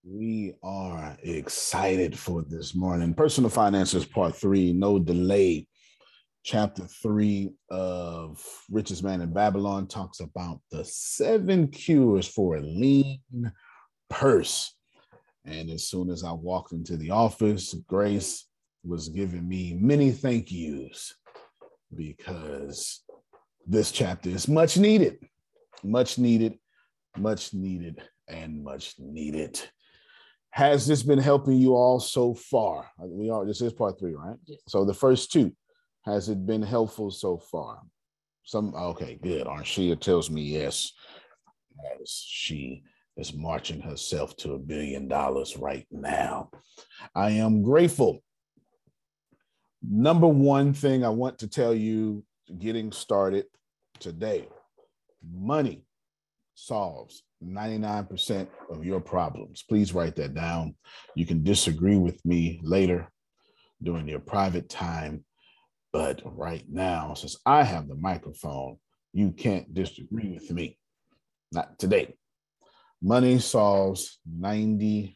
We are excited for this morning. Personal Finances Part 3, No Delay. Chapter 3 of Richest Man in Babylon talks about the 7 cures for a lean purse. And as soon as I walked into the office, Grace was giving me many thank yous because this chapter is much needed, much needed, much needed, and much needed. Has this been helping you all so far? This is part 3, right? Yes. So the first 2, has it been helpful so far? Okay, good. Arshia tells me yes, as she is marching herself to $1 billion right now. I am grateful. Number one thing I want to tell you getting started today, money solves 99% of your problems. Please write that down. You can disagree with me later during your private time, but right now, since I have the microphone, you can't disagree with me. Not today. Money solves 99%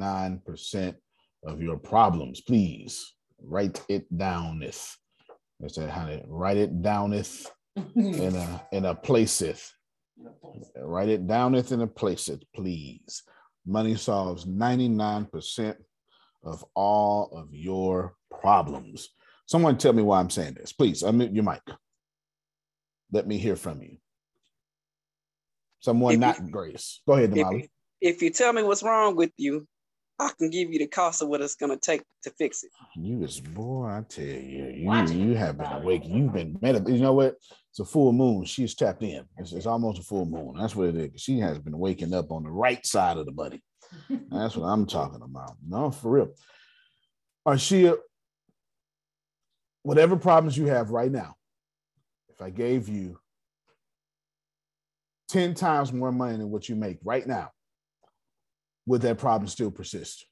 of your problems. Please write it downeth. That's how to write it downeth in a placeth. Write it downeth in a placeth, please. Money solves 99% of all of your problems. Someone tell me why I'm saying this. Please unmute your mic. Let me hear from you. Someone not Grace. Go ahead, Damali. If you tell me what's wrong with you, I can give you the cost of what it's going to take to fix it. Boy, I tell you, you have been awake. You've been, you know what? It's a full moon. She's tapped in. It's almost a full moon. That's what it is. She has been waking up on the right side of the buddy. That's what I'm talking about. No, for real. Arshia, whatever problems you have right now, if I gave you 10 times more money than what you make right now, would that problem still persist?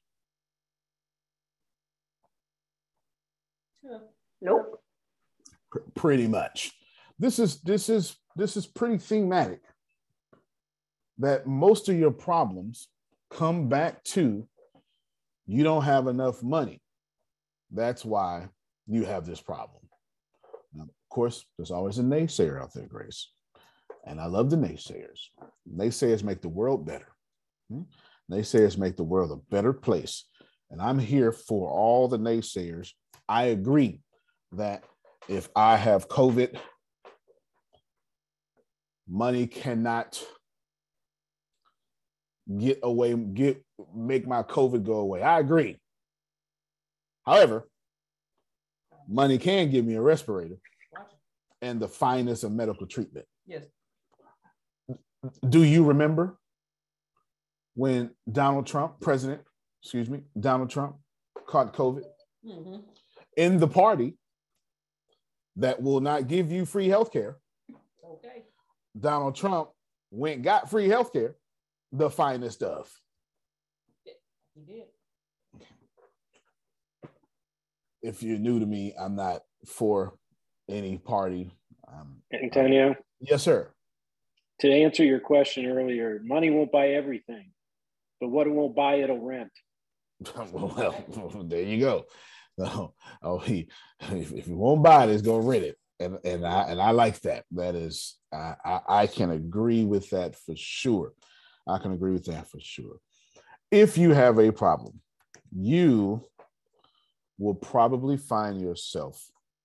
Nope. Pretty much. This is pretty thematic. That most of your problems come back to you don't have enough money. That's why you have this problem. Now, of course, there's always a naysayer out there, Grace. And I love the naysayers. Naysayers make the world better. Naysayers make the world a better place. And I'm here for all the naysayers. I agree that if I have COVID, money cannot make my COVID go away. I agree. However, money can give me a respirator and the finest of medical treatment. Yes. Do you remember when Donald Trump caught COVID in the party that will not give you free healthcare? Okay. Donald Trump got free healthcare, the finest of. He did. If you're new to me, I'm not for any party. Antonio? Yes, sir. To answer your question earlier, money won't buy everything, but what it won't buy, it'll rent. Well, there you go. If you won't buy it, it's gonna rent it, and I like that. That is, I can agree with that for sure. I can agree with that for sure. If you have a problem, you will probably find yourself,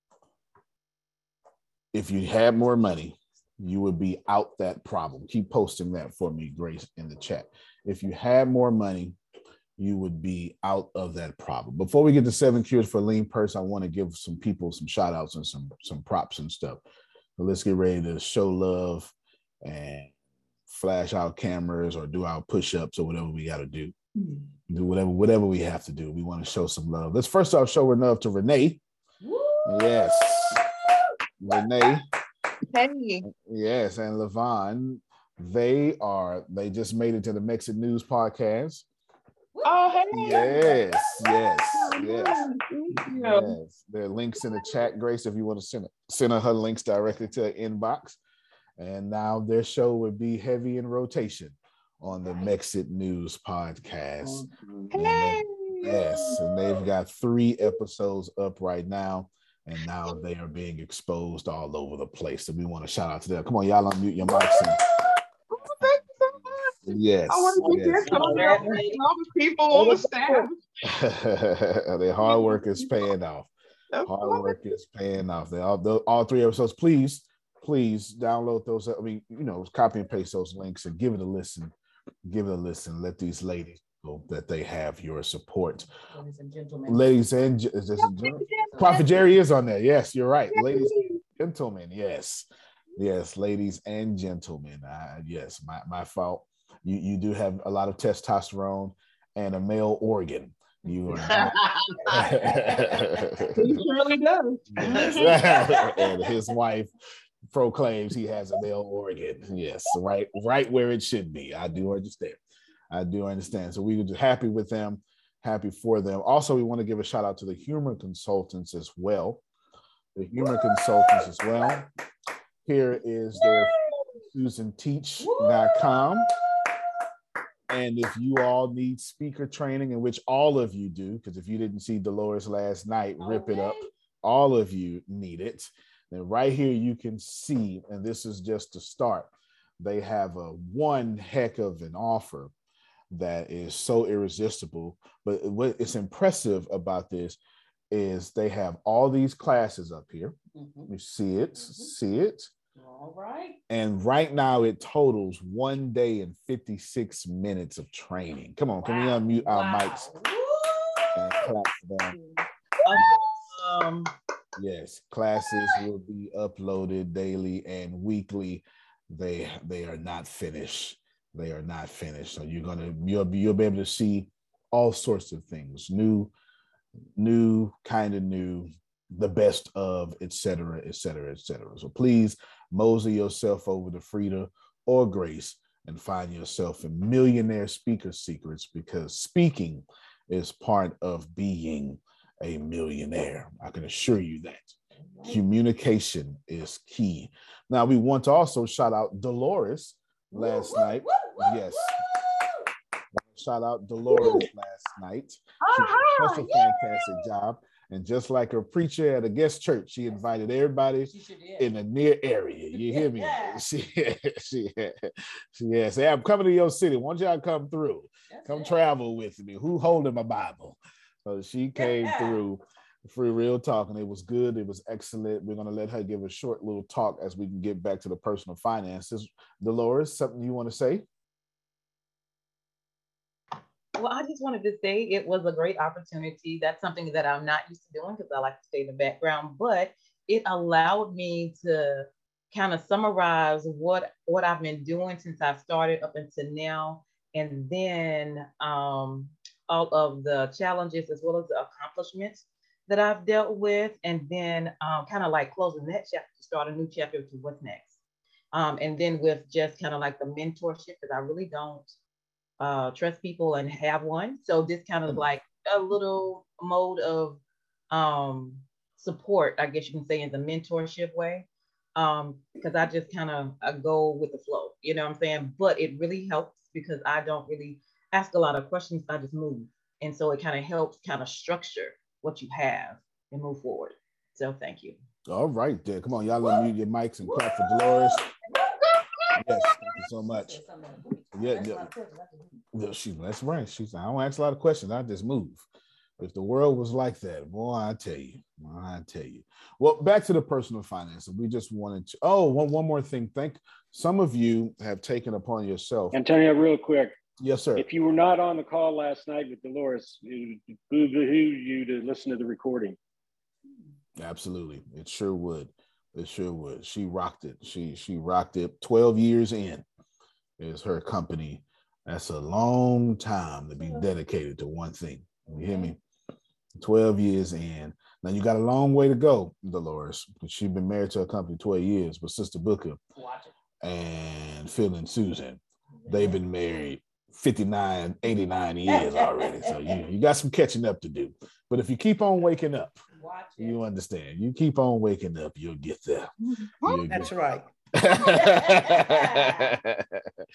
if you had more money, you would be out that problem. Keep posting that for me, Grace, in the chat. If you had more money, you would be out of that problem. Before we get to 7 cures for a lean purse, I want to give some people some shout outs and some props and stuff. So let's get ready to show love and flash out cameras or do our push-ups or whatever we got to do. Do whatever we have to do. We want to show some love. Let's first off show love to Renee. Woo! Yes. Renee. Hey. Yes, and Levon. They just made it to the Mexit News podcast. Oh, hey. Yes. Thank you. Yes. There are links in the chat, Grace, if you want to send her links directly to her inbox. And now their show would be heavy in rotation on the Mexit News podcast. Hey. Yes, and they've got 3 episodes up right now, and now they are being exposed all over the place. So we want to shout out to them. Come on, y'all unmute your mics. Thank you so much. Yes. I want to Yes. get all the people on the staff. Their hard work is paying off. Hard work is paying off. They all 3 episodes. Please download those. I mean, copy and paste those links and give it a listen. Give it a listen. Let these ladies know that they have your support. Ladies and gentlemen. Prophet Jerry is on there. Yes, you're right. Ladies and gentlemen. Yes, ladies and gentlemen. Yes, my fault. You do have a lot of testosterone and a male organ. You are not. He really does. Yes. And his wife proclaims he has a male organ. Yes, right where it should be. I do understand. So we were just happy with them, happy for them. Also, we want to give a shout out to the humor consultants as well. Here is their SusanTeach.com. And if you all need speaker training, in which all of you do, because if you didn't see Dolores last night, rip it up. All of you need it. And right here you can see, and this is just to start, they have one heck of an offer that is so irresistible. But what is impressive about this is they have all these classes up here. You see it. All right. And right now it totals 1 day and 56 minutes of training. Come on, can we unmute our mics and clap for them? Yes, classes will be uploaded daily and weekly. They are not finished. So you'll be able to see all sorts of things, new, kind of new, the best of, etc. So please mosey yourself over to Frida or Grace and find yourself in Millionaire Speaker Secrets, because speaking is part of being a millionaire. I can assure you that. Communication is key. Now, we want to also shout out Dolores last night. Yes. Shout out Dolores last night. She did such a fantastic job. And just like a preacher at a guest church, she invited everybody in the near area. You hear me? She said, I'm coming to your city. Why don't y'all come through? Come travel with me. Who holding my Bible? So she came through for real talk, and it was good. It was excellent. We're going to let her give a short little talk as we can get back to the personal finances. Dolores, something you want to say? Well, I just wanted to say it was a great opportunity. That's something that I'm not used to doing because I like to stay in the background, but it allowed me to kind of summarize what I've been doing since I started up until now. And then all of the challenges as well as the accomplishments that I've dealt with. And then kind of like closing that chapter to start a new chapter to what's next. And then with just kind of like the mentorship, because I really don't trust people and have one. So this kind of like a little mode of support, I guess you can say, in the mentorship way. Because I just kind of go with the flow, you know what I'm saying? But it really helps because I don't really ask a lot of questions. I just move. And so it kind of helps kind of structure what you have and move forward. So thank you. All right, then. Come on, y'all unmute your mics and clap for Dolores. Yes, thank you so much. Yeah. That's right. She's. I don't ask a lot of questions. I just move. If the world was like that, boy, I tell you. Well, back to the personal finance. We just wanted to. Oh, one more thing. Some of you have taken upon yourself. Antonio, real quick. Yes, sir. If you were not on the call last night with Dolores, it would boo-hoo you to listen to the recording. Absolutely, it sure would. She rocked it. She rocked it. 12 years in is her company. That's a long time to be dedicated to one thing. You hear me? 12 years in. Now you got a long way to go, Dolores. She's been married to a company 12 years, but Sister Booker and Phil and Susan, they've been married 59, 89 years already. So you got some catching up to do. But if you keep on waking up, you understand. You keep on waking up, you'll get there. That's right.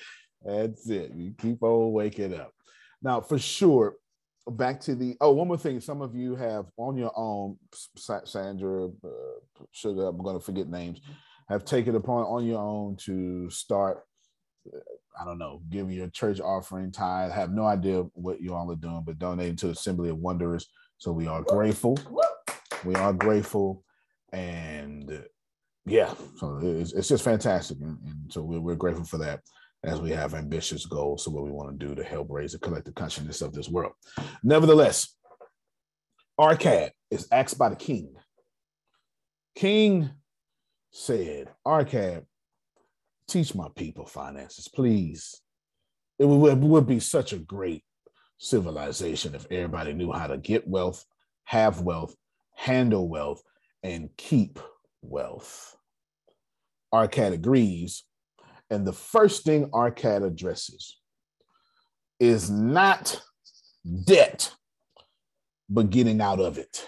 That's it. You keep on waking up. Now, for sure, back to the one more thing. Some of you have on your own, Sandra, Sugar, I'm going to forget names, have taken upon on your own to start, I don't know, giving your church offering tithe. I have no idea what you all are doing, but donating to Assembly of Wanderers. So we are grateful. We are grateful. And yeah, so it's just fantastic. And so we're grateful for that, as we have ambitious goals. So what we want to do to help raise the collective consciousness of this world. Nevertheless, Arcad is asked by the king. King said, Arcad, teach my people finances, please. It would be such a great civilization if everybody knew how to get wealth, have wealth, handle wealth, and keep wealth. Arcad agrees. And the first thing Arcad addresses is not debt, but getting out of it.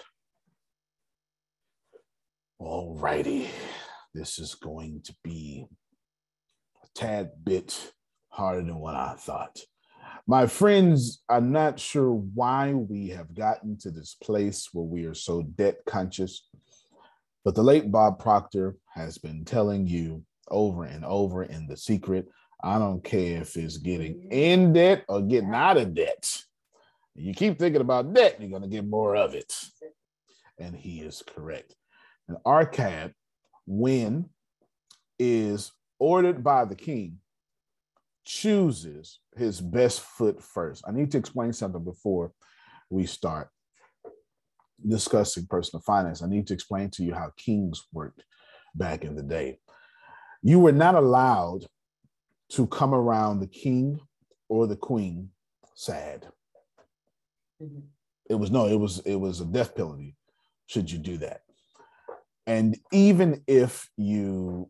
All righty. This is going to be a tad bit harder than what I thought. My friends, I'm not sure why we have gotten to this place where we are so debt conscious, but the late Bob Proctor has been telling you over and over in The Secret, I don't care if it's getting in debt or getting out of debt. You keep thinking about debt, you're going to get more of it. And he is correct. And Arcad, when is ordered by the king, chooses his best foot first. I need to explain something before we start discussing personal finance. I need to explain to you how kings worked back in the day. You were not allowed to come around the king or the queen sad. Mm-hmm. It was a death penalty should you do that. And even if you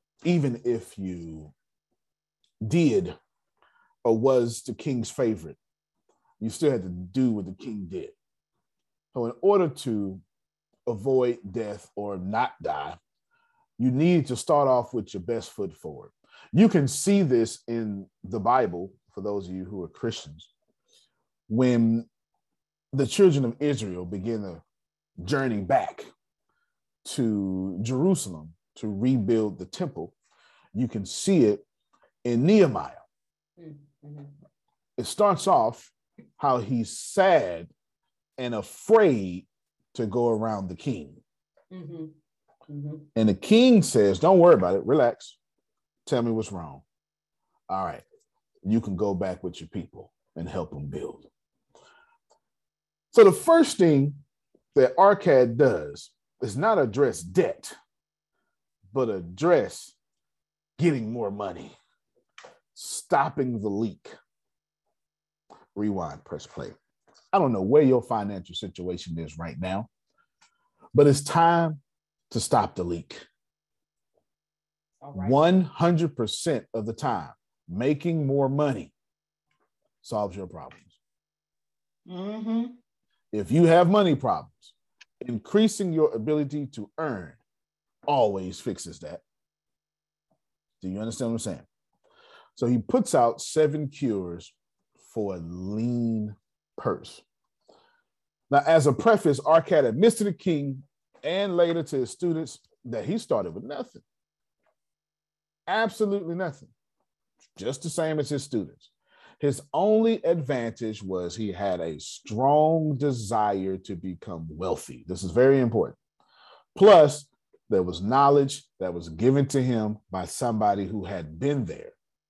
did or was the king's favorite, you still had to do what the king did. So in order to avoid death or not die, you need to start off with your best foot forward. You can see this in the Bible, for those of you who are Christians, when the children of Israel begin a journey back to Jerusalem to rebuild the temple. You can see it in Nehemiah. Mm-hmm. It starts off how he's sad and afraid to go around the king. Mm-hmm. Mm-hmm. And the king says, don't worry about it, relax. Tell me what's wrong. All right, you can go back with your people and help them build. So the first thing that Arcad does is not address debt, but address getting more money, stopping the leak. Rewind, press play. I don't know where your financial situation is right now, but it's time to stop the leak. Right. 100% of the time, making more money solves your problems. Mm-hmm. If you have money problems, increasing your ability to earn always fixes that. Do you understand what I'm saying? So he puts out 7 cures for a lean purse. Now, as a preface, Arcad admits to the king and later to his students that he started with nothing. Absolutely nothing. Just the same as his students. His only advantage was he had a strong desire to become wealthy. This is very important. Plus, there was knowledge that was given to him by somebody who had been there.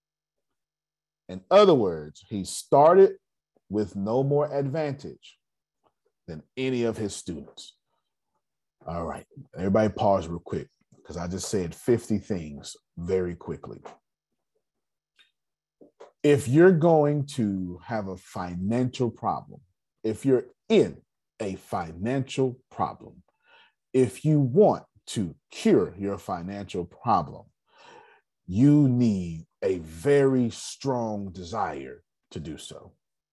In other words, he started with no more advantage than any of his students. All right, everybody pause real quick because I just said 50 things very quickly. If you're going to have a financial problem, if you're in a financial problem, if you want to cure your financial problem, you need a very strong desire to do so.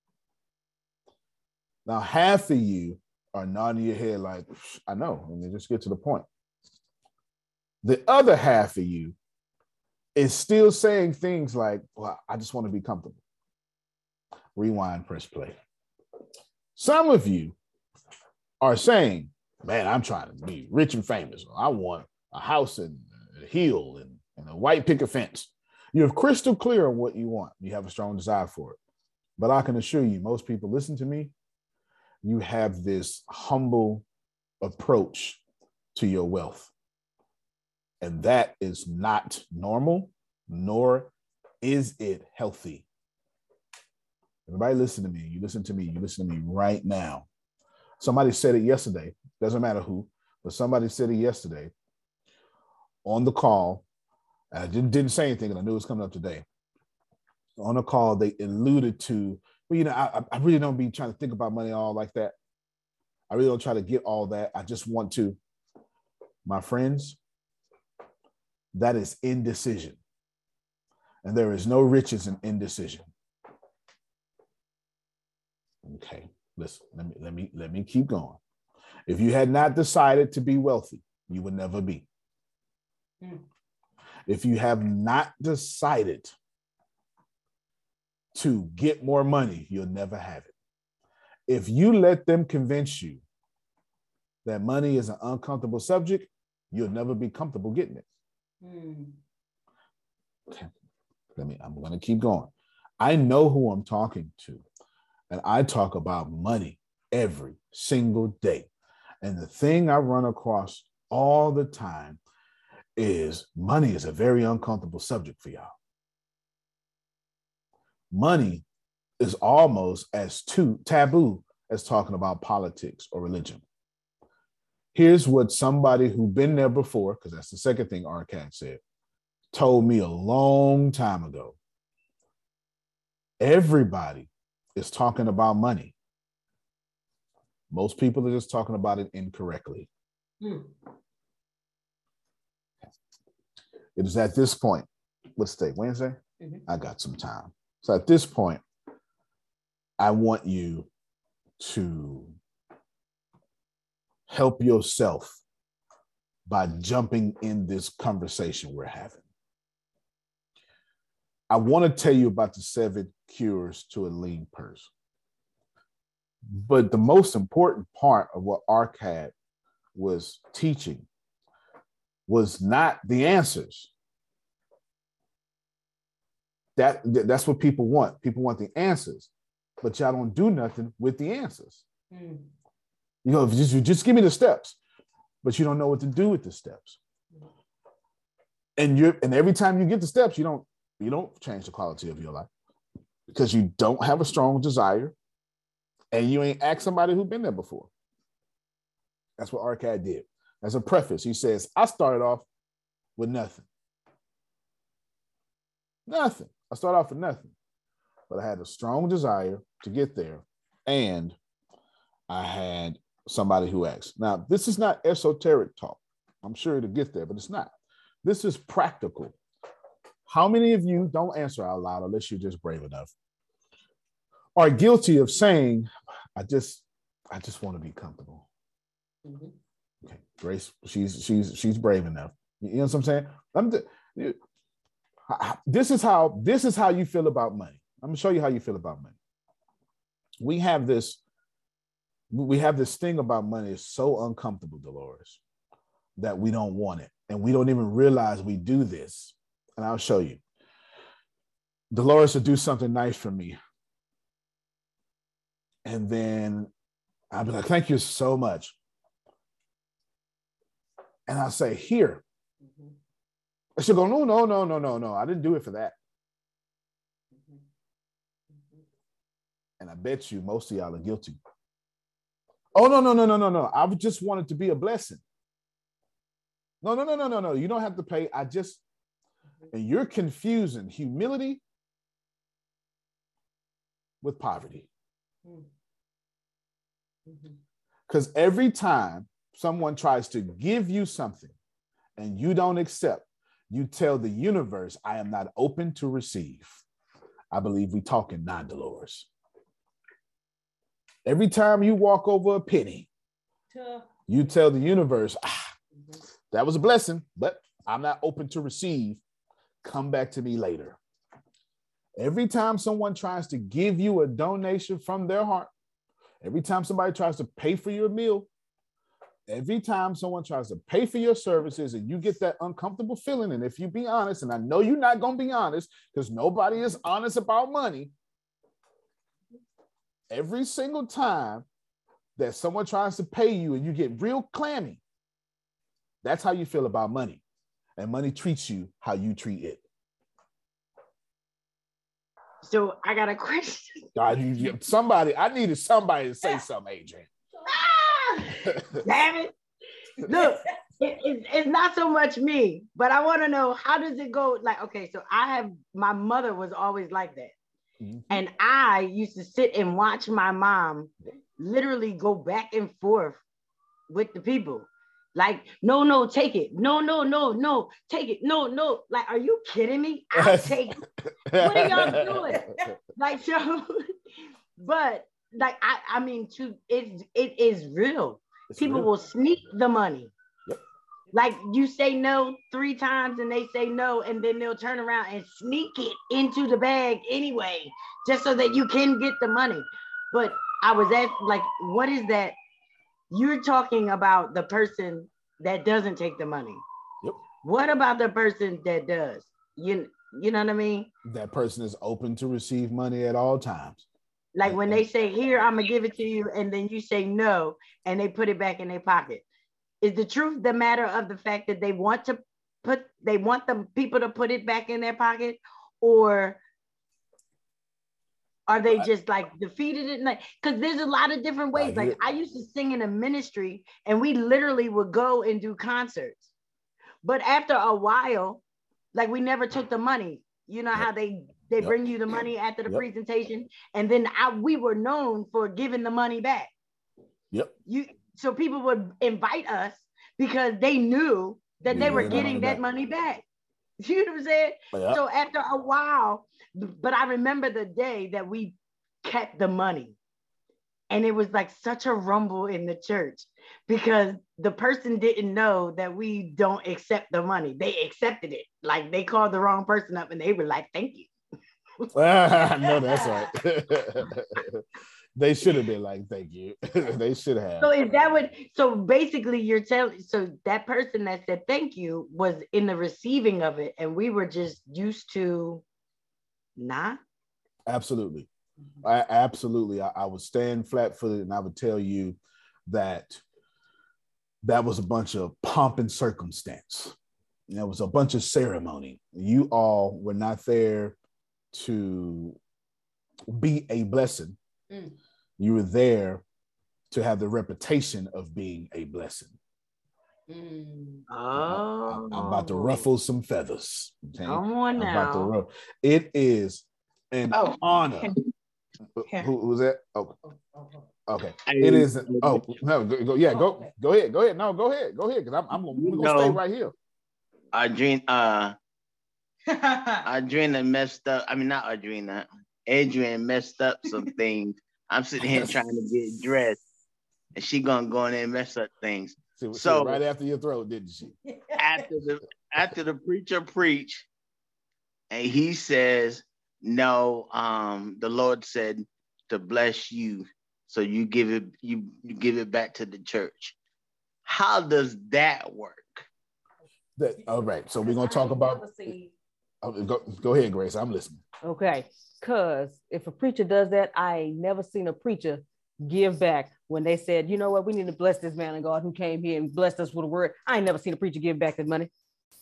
Now, half of you are nodding your head like, I know, and then just get to the point. The other half of you is still saying things like, well, I just want to be comfortable. Rewind, press play. Some of you are saying, man, I'm trying to be rich and famous. I want a house and a hill and a white picket fence. You're crystal clear on what you want. You have a strong desire for it. But I can assure you, most people listen to me, you have this humble approach to your wealth. And that is not normal, nor is it healthy. Everybody listen to me. You listen to me. You listen to me right now. Somebody said it yesterday. Doesn't matter who, but somebody said it yesterday on the call. I didn't say anything, and I knew it was coming up today. On the call, they alluded to, well, you know, I really don't be trying to think about money all like that. I really don't try to get all that. I just want to. My friends, that is indecision. And there is no riches in indecision. Okay, listen, let me keep going. If you had not decided to be wealthy, you would never be. If you have not decided to get more money, you'll never have it. If you let them convince you that money is an uncomfortable subject, you'll never be comfortable getting it. Okay, I'm going to keep going. I know who I'm talking to, and I talk about money every single day. And the thing I run across all the time is money is a very uncomfortable subject for y'all. Money is almost as taboo as talking about politics or religion. Here's what somebody who's been there before, because that's the second thing Arcad said, told me a long time ago. Everybody is talking about money. Most people are just talking about it incorrectly. It is at this point, what's today, Wednesday? I got some time. So at this point, I want you to help yourself by jumping in this conversation we're having. I want to tell you about the 7 cures to a lean purse. But the most important part of what Arcad was teaching was not the answers. That's what people want. People want the answers, but y'all don't do nothing with the answers. You know, if you just give me the steps, but you don't know what to do with the steps. And every time you get the steps, you don't change the quality of your life because you don't have a strong desire and you ain't asked somebody who's been there before. That's what Arcad did. As a preface, he says, I started off with nothing. Nothing. I started off with nothing. But I had a strong desire to get there, and I had somebody who asked. Now, this is not esoteric talk. I'm sure to get there, but it's not. This is practical. How many of you, don't answer out loud unless you're just brave enough, are guilty of saying, I just want to be comfortable? Okay, Grace, she's brave enough. You know what I'm saying? This is how you feel about money. I'm gonna show you how you feel about money. We have this thing about money. It's so uncomfortable, Dolores, that we don't want it. And we don't even realize we do this. And I'll show you. Dolores will do something nice for me. And then I'll be like, thank you so much. And I'll say, here. And she'll go, no. I didn't do it for that. And I bet you most of y'all are guilty. Oh, no. I just wanted to be a blessing. No. You don't have to pay. And you're confusing humility with poverty. Because every time someone tries to give you something and you don't accept, you tell the universe, I am not open to receive. I believe we talking non-Dolores. Every time you walk over a penny, you tell the universe, that was a blessing, but I'm not open to receive come back to me later. Every time someone tries to give you a donation from their heart, every time somebody tries to pay for your meal, every time someone tries to pay for your services and you get that uncomfortable feeling, and if you be honest, and I know you're not going to be honest because nobody is honest about money, every single time that someone tries to pay you and you get real clammy, that's how you feel about money. And money treats you how you treat it. So I got a question. God, I needed somebody to say something, Adrian. Damn it. Look, it's not so much me, but I want to know, how does it go? Like, okay, so my mother was always like that. Mm-hmm. And I used to sit and watch my mom literally go back and forth with the people. Like, no, take it. No, take it. No. Like, are you kidding me? I'll take it. What are y'all doing? Like, so, but like, I mean, it is real. People will sneak the money. Yep. Like, you say no 3 times and they say no, and then they'll turn around and sneak it into the bag anyway, just so that you can get the money. But I was asked, like, what is that? You're talking about the person that doesn't take the money. Yep. What about the person that does? You know what I mean? That person is open to receive money at all times. Like when they say, here, I'm gonna give it to you, and then you say no, and they put it back in their pocket. Is the truth the matter of the fact that they want the people to put it back in their pocket, or are they just like defeated it? Like, because there's a lot of different ways. Like, I used to sing in a ministry and we literally would go and do concerts. But after a while, like, we never took the money. You know how they bring you the money after the presentation, and then we were known for giving the money back. Yep. So people would invite us because they knew that they were getting that money back. You know what I'm saying? Yep. So after a while, but I remember the day that we kept the money, and it was like such a rumble in the church because the person didn't know that we don't accept the money. They accepted it. Like, they called the wrong person up and they were like, thank you. No, that's right. They should have been like, thank you. They should have. So is that what, so basically you're telling, so that person that said thank you was in the receiving of it, and we were just used to not? Absolutely. I would stand flat-footed and I would tell you that was a bunch of pomp and circumstance. It was a bunch of ceremony. You all were not there to be a blessing. You were there to have the reputation of being a blessing. I'm about to ruffle some feathers. Okay? Come on now. It is an honor. Who was that? Oh, okay. It is. No, go ahead. No, go ahead. Because we're gonna stay right here. Adrena messed up. I mean, not Adrena. Adrian messed up some things. I'm sitting here trying to get dressed, and she gonna go in there and mess up things. So right after your throat, didn't she? After the preacher preach, and he says, "No, the Lord said to bless you, so you give it back to the church." How does that work? All right, so we're gonna talk about. Go ahead, Grace. I'm listening. Okay, because if a preacher does that, I ain't never seen a preacher give back when they said, you know what, we need to bless this man of God who came here and blessed us with a word. I ain't never seen a preacher give back that money.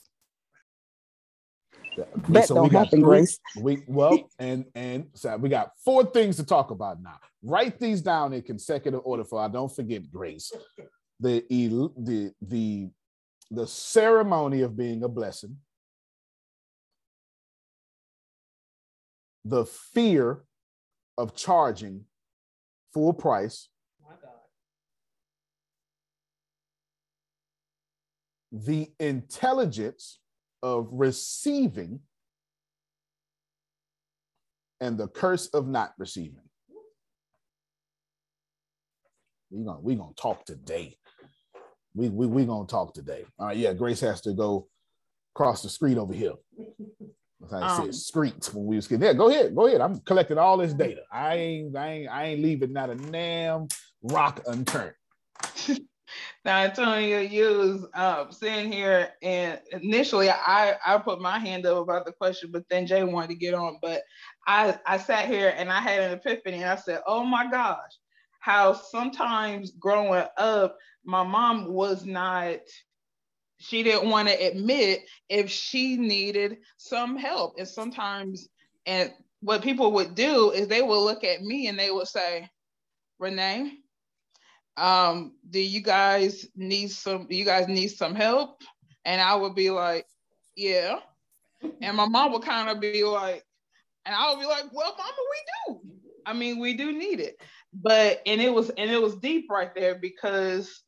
That so don't happen, Grace. And so we got 4 things to talk about now. Write these down in consecutive order, for I don't forget, Grace. The ceremony of being a blessing, the fear of charging full price, my God, the intelligence of receiving, and the curse of not receiving. We're gonna talk today. We gonna talk today. All right, yeah, Grace has to go across the street over here. I said street when we was kids. Yeah, go ahead. I'm collecting all this data. I ain't leaving not a damn rock unturned. Now, Antonio, you was sitting here, and initially I put my hand up about the question, but then Jay wanted to get on. But I sat here and I had an epiphany, and I said, oh my gosh, how sometimes growing up, my mom was not, she didn't want to admit if she needed some help. And sometimes, and what people would do is they would look at me and they would say, Renee, do you guys need some help? And I would be like, yeah. And my mom would kind of be like, and I would be like, well, mama, we do. I mean, we do need it. But, and it was deep right there because,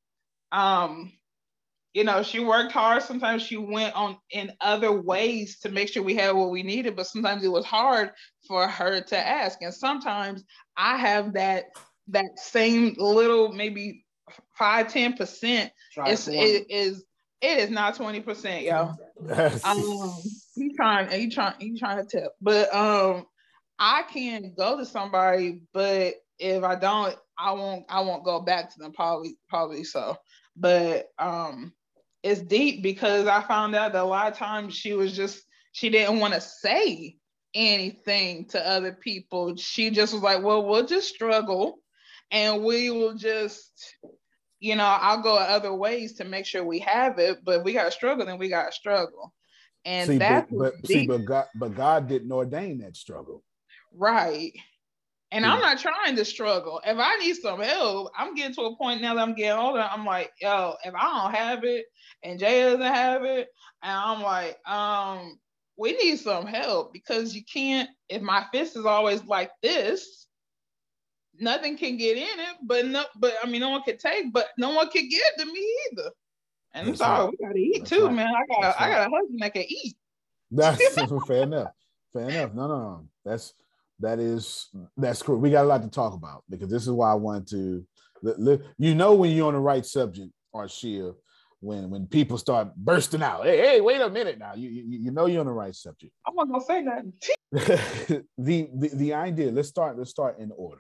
you know, she worked hard. Sometimes she went on in other ways to make sure we had what we needed, but sometimes it was hard for her to ask. And sometimes I have that same little, maybe 5-10%. It is not 20%, y'all. He's trying to tell. But I can go to somebody, but if I don't, I won't go back to them, probably so. But it's deep because I found out that a lot of times she didn't want to say anything to other people. She just was like, well, we'll just struggle and we will just, you know, I'll go other ways to make sure we have it, but we got to struggle, then we got to struggle. And but God didn't ordain that struggle. Right. And I'm not trying to struggle. If I need some help, I'm getting to a point now that I'm getting older. I'm like, yo, if I don't have it and Jay doesn't have it, and I'm like, we need some help because you can't, if my fist is always like this, nothing can get in it, but I mean, no one can take, but no one can give to me either. And I'm sorry, we gotta eat too, man. I got a husband that can eat. That's fair enough. No. That's cool. We got a lot to talk about because this is why I want to, you know, when you're on the right subject, Arshia, when people start bursting out, hey, wait a minute now, you know you're on the right subject. I'm not gonna say nothing. the idea. Let's start in order.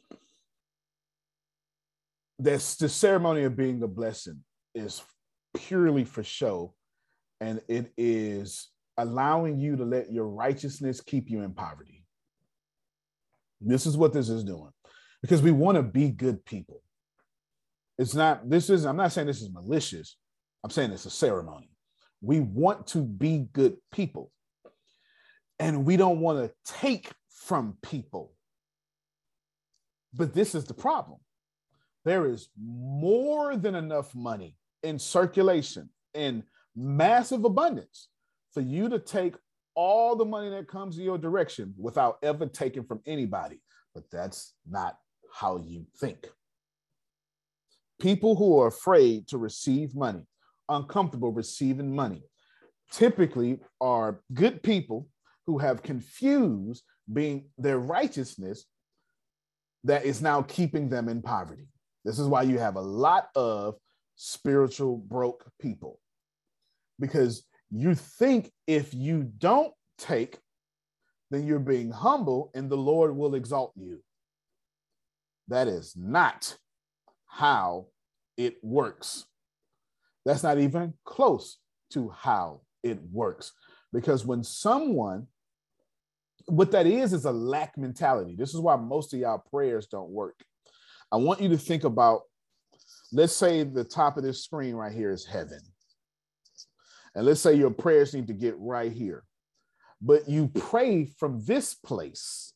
That's the ceremony of being a blessing is purely for show, and it is allowing you to let your righteousness keep you in poverty. This is what this is doing, because we want to be good people. I'm not saying this is malicious. I'm saying it's a ceremony. We want to be good people, and we don't want to take from people. But this is the problem. There is more than enough money in circulation in massive abundance for you to take all the money that comes in your direction without ever taking from anybody. But that's not how you think. People who are afraid to receive money, uncomfortable receiving money, typically are good people who have confused being their righteousness that is now keeping them in poverty. This is why you have a lot of spiritual broke people, because you think if you don't take, then you're being humble and the Lord will exalt you. That is not how it works. That's not even close to how it works. Because when someone, what that is a lack mentality. This is why most of y'all prayers don't work. I want you to think about, let's say the top of this screen right here is heaven. And let's say your prayers need to get right here. But you pray from this place.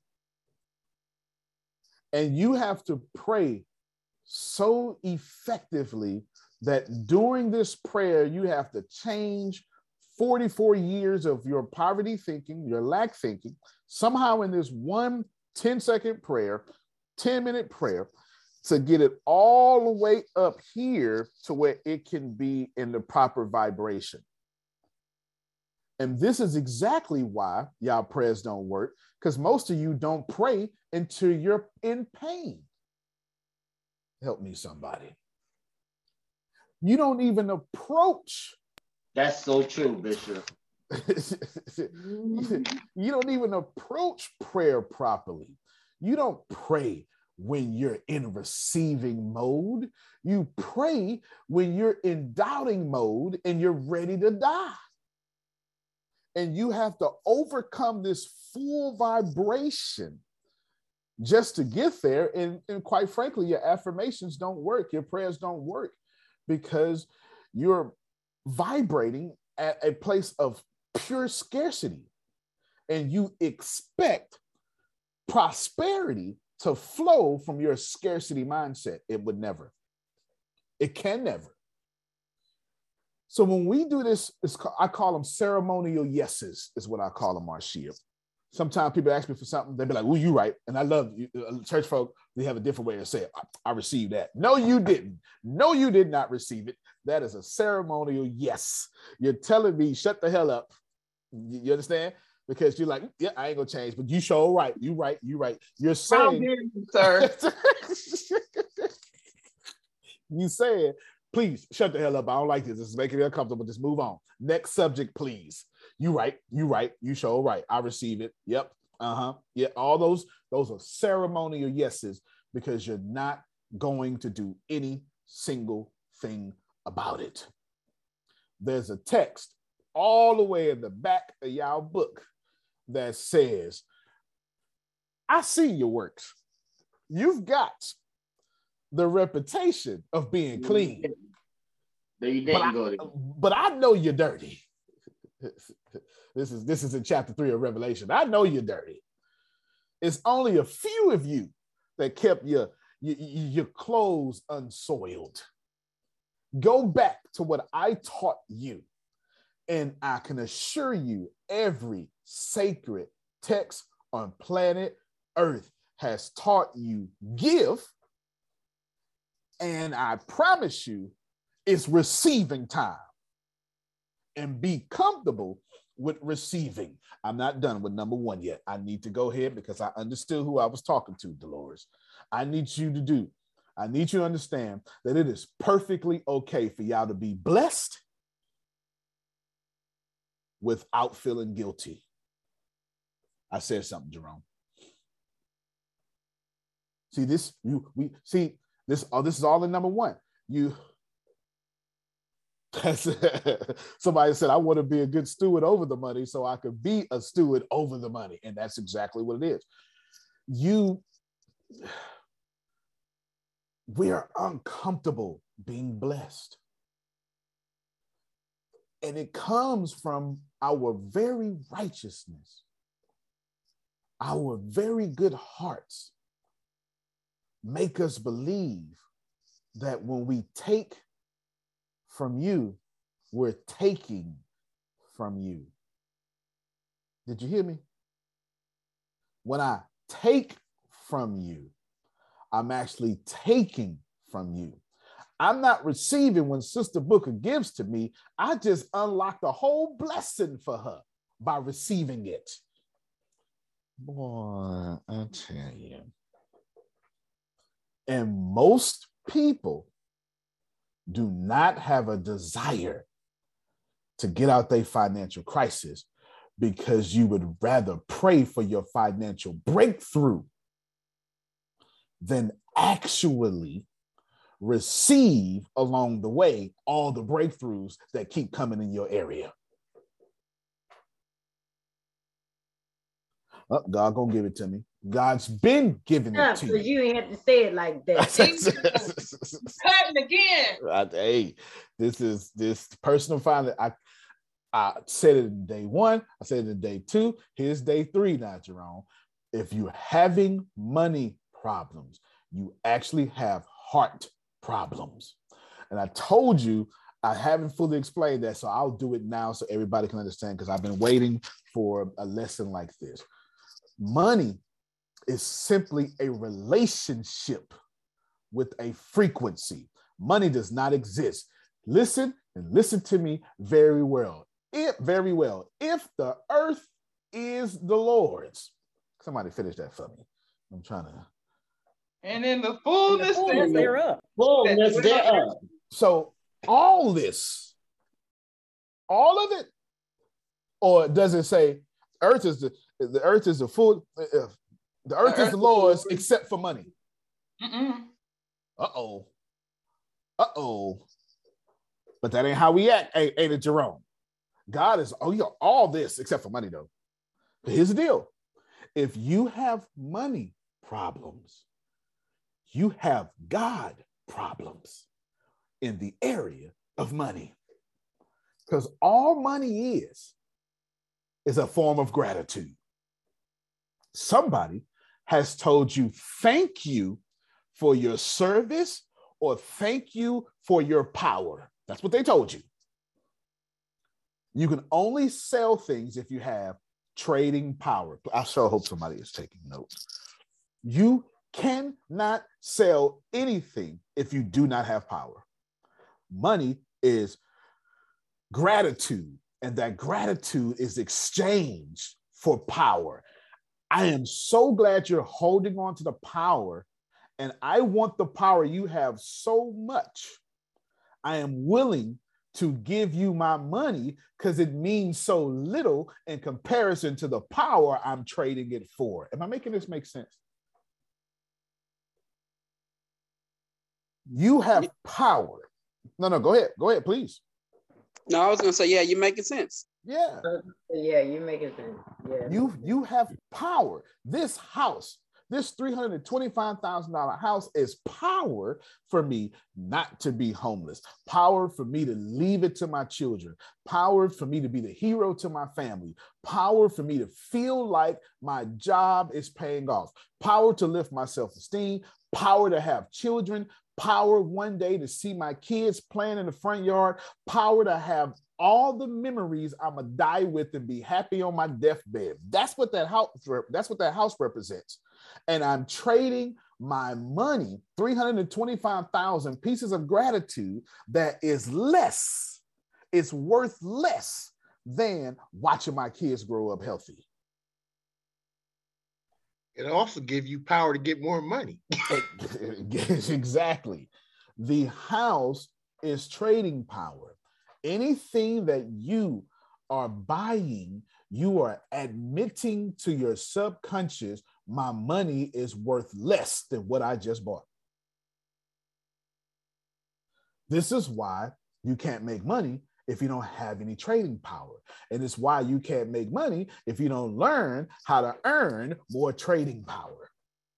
And you have to pray so effectively that during this prayer, you have to change 44 years of your poverty thinking, your lack thinking, somehow in this one 10-second prayer, 10-minute prayer, to get it all the way up here to where it can be in the proper vibration. And this is exactly why y'all prayers don't work, because most of you don't pray until you're in pain. Help me, somebody. You don't even approach That's so true, Bishop. You don't even approach prayer properly. You don't pray when you're in receiving mode. You pray when you're in doubting mode and you're ready to die. And you have to overcome this full vibration just to get there. And quite frankly, your affirmations don't work. Your prayers don't work because you're vibrating at a place of pure scarcity. And you expect prosperity to flow from your scarcity mindset. It would never. It can never. So when we do this, I call them ceremonial yeses, is what I call them, Marcia. Sometimes people ask me for something, they'll be like, well, you right. And I love you. Church folk, they have a different way to say it. I received that. No, you didn't. No, you did not receive it. That is a ceremonial yes. You're telling me, shut the hell up. You understand? Because you're like, yeah, I ain't gonna change, but you sure right. You right. You right. You're saying, how dare you, sir? You said, please shut the hell up. I don't like this. This is making me uncomfortable. Just move on. Next subject, please. You right. You right. You sure right. I receive it. Yep. Yeah. All those are ceremonial yeses because you're not going to do any single thing about it. There's a text all the way in the back of y'all book that says, I see your works. You've got the reputation of being clean. But I know you're dirty. This is in chapter 3 of Revelation. I know you're dirty. It's only a few of you that kept your clothes unsoiled. Go back to what I taught you. And I can assure you, every sacred text on planet Earth has taught you give. And I promise you, it's receiving time. And be comfortable with receiving. I'm not done with number 1 yet. I need to go ahead because I understood who I was talking to, Dolores. I need you to understand that it is perfectly okay for y'all to be blessed without feeling guilty. I said something, Jerome. See this? This is all in number 1. Somebody said, I want to be a good steward over the money so I could be a steward over the money. And that's exactly what it is. We are uncomfortable being blessed. And it comes from our very righteousness, our very good hearts make us believe that when we take from you, we're taking from you. Did you hear me? When I take from you, I'm actually taking from you. I'm not receiving when Sister Booker gives to me. I just unlocked a whole blessing for her by receiving it. Boy, I tell you. And most people do not have a desire to get out their financial crisis because you would rather pray for your financial breakthrough than actually receive along the way all the breakthroughs that keep coming in your area. Oh, God gonna give it to me. God's been giving it to you. Because you ain't have to say it like that. Cutting again. Hey, this personal finance. I said it in day 1. I said it in day 2. Here's day 3 now, Jerome. If you're having money problems, you actually have heart problems. And I told you I haven't fully explained that, so I'll do it now so everybody can understand because I've been waiting for a lesson like this. Money is simply a relationship with a frequency. Money does not exist. Listen and listen to me very well. If the earth is the Lord's, somebody finish that for me. I'm trying to. And in the fullness thereof. Fullness thereof. So all this all of it? Or does it say earth is the earth is the full the earth is the Lord's except for money? Uh-oh. But that ain't how we act, ain't it, Jerome? God is, all this except for money, though. But here's the deal. If you have money problems, you have God problems in the area of money. Because all money is a form of gratitude. Somebody has told you thank you for your service or thank you for your power. That's what they told you. You can only sell things if you have trading power. I sure hope somebody is taking notes. You cannot sell anything if you do not have power. Money is gratitude, and that gratitude is exchanged for power. I am so glad you're holding on to the power, and I want the power you have so much. I am willing to give you my money because it means so little in comparison to the power I'm trading it for. Am I making this make sense? You have power. No, go ahead, please. No, I was gonna say, yeah, you're making sense. Yeah. Yeah, you're making sense. Yeah. You have power. This house, this $325,000 house is power for me not to be homeless, power for me to leave it to my children, power for me to be the hero to my family, power for me to feel like my job is paying off, power to lift my self-esteem, power to have children, power one day to see my kids playing in the front yard, power to have all the memories I'm gonna die with and be happy on my deathbed. That's what that house represents. And I'm trading my money, 325,000 pieces of gratitude that is less, it's worth less than watching my kids grow up healthy. It'll also give you power to get more money. Exactly. The house is trading power. Anything that you are buying, you are admitting to your subconscious, my money is worth less than what I just bought. This is why you can't make money if you don't have any trading power. And it's why you can't make money if you don't learn how to earn more trading power.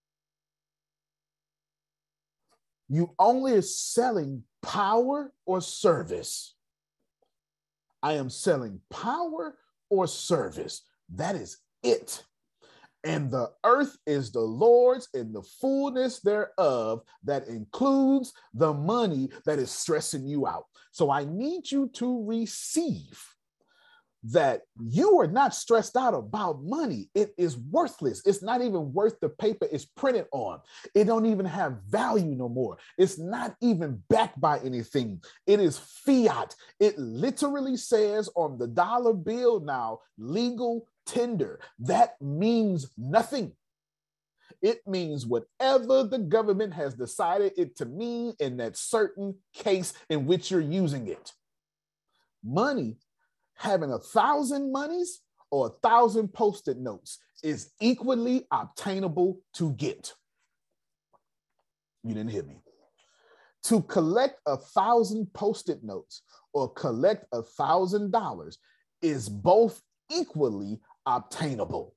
You only are selling power or service. I am selling power or service. That is it. And the earth is the Lord's and the fullness thereof. That includes the money that is stressing you out. So I need you to receive that you are not stressed out about money. It is worthless. It's not even worth the paper it's printed on. It don't even have value no more. It's not even backed by anything. It is fiat. It literally says on the dollar bill now, legal tender. That means nothing. It means whatever the government has decided it to mean in that certain case in which you're using it. Money, having 1,000 monies or 1,000 Post-it notes is equally obtainable to get. You didn't hear me. To collect 1,000 Post-it notes or collect $1,000 is both equally obtainable.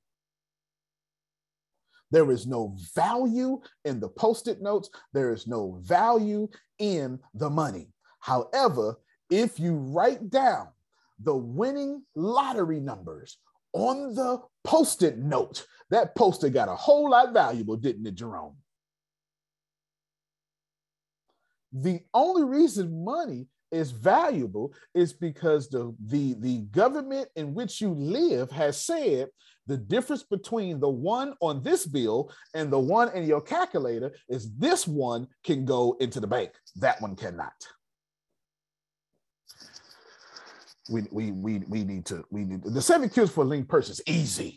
There is no value in the Post-it notes. There is no value in the money. However, if you write down the winning lottery numbers on the Post-it note, that Post-it got a whole lot valuable, didn't it, Jerome? The only reason money is valuable is because the government in which you live has said the difference between the one on this bill and the one in your calculator is this one can go into the bank. That one cannot. We need the 7 cues for a lean person is easy.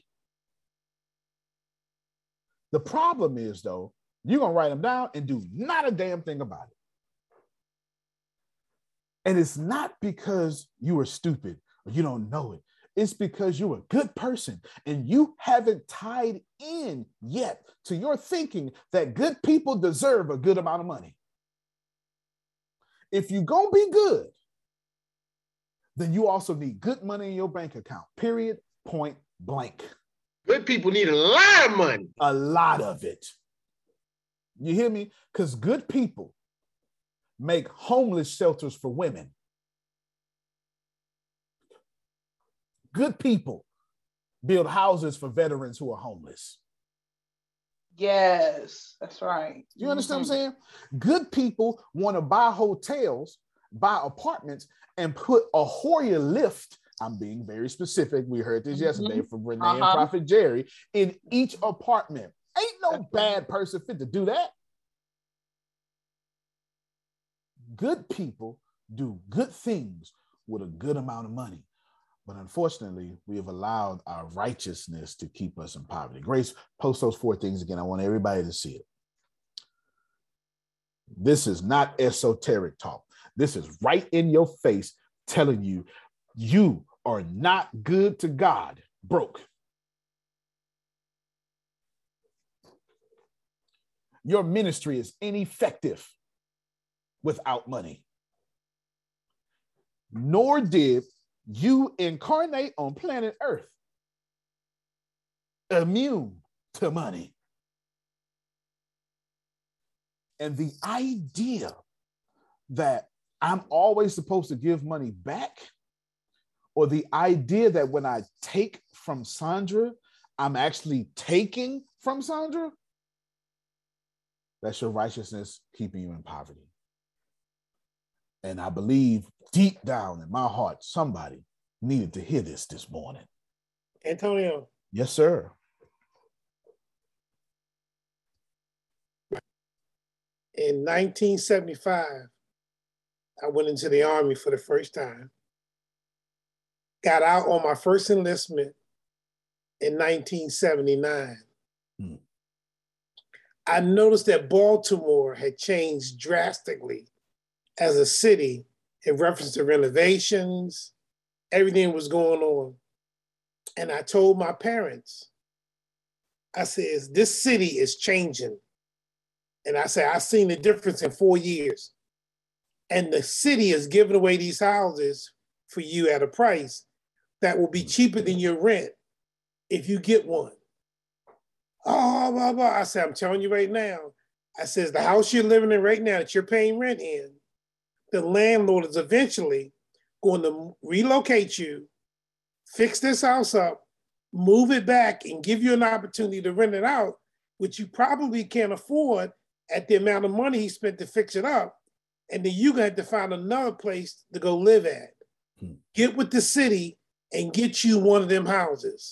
The problem is, though, you're going to write them down and do not a damn thing about it. And it's not because you are stupid. You don't know it. It's because you're a good person and you haven't tied in yet to your thinking that good people deserve a good amount of money. If you're going to be good, then you also need good money in your bank account, period, point blank. Good people need a lot of money. A lot of it. You hear me? Because good people make homeless shelters for women. Good people build houses for veterans who are homeless. Yes, that's right. You understand what I'm saying? Good people want to buy hotels, buy apartments, and put a Hoyer lift. I'm being very specific. We heard this yesterday from Renee and Prophet Jerry in each apartment. Ain't no bad person fit to do that. Good people do good things with a good amount of money. But unfortunately, we have allowed our righteousness to keep us in poverty. Grace, post those 4 things again. I want everybody to see it. This is not esoteric talk. This is right in your face telling you, you are not good to God, broke. Your ministry is ineffective without money. Nor did you incarnate on planet Earth immune to money. And the idea that I'm always supposed to give money back, or the idea that when I take from Sandra, I'm actually taking from Sandra, that's your righteousness keeping you in poverty. And I believe deep down in my heart, somebody needed to hear this morning. Antonio. Yes, sir. In 1975, I went into the Army for the first time. Got out on my first enlistment in 1979. I noticed that Baltimore had changed drastically as a city in reference to renovations. Everything was going on. And I told my parents, I said, this city is changing. And I said, I've seen the difference in 4 years. And the city is giving away these houses for you at a price that will be cheaper than your rent if you get one. Oh, blah, blah. I said, I'm telling you right now. I said, the house you're living in right now that you're paying rent in, the landlord is eventually going to relocate you, fix this house up, move it back, and give you an opportunity to rent it out, which you probably can't afford at the amount of money he spent to fix it up. And then you're going to have to find another place to go live at. Get with the city and get you one of them houses.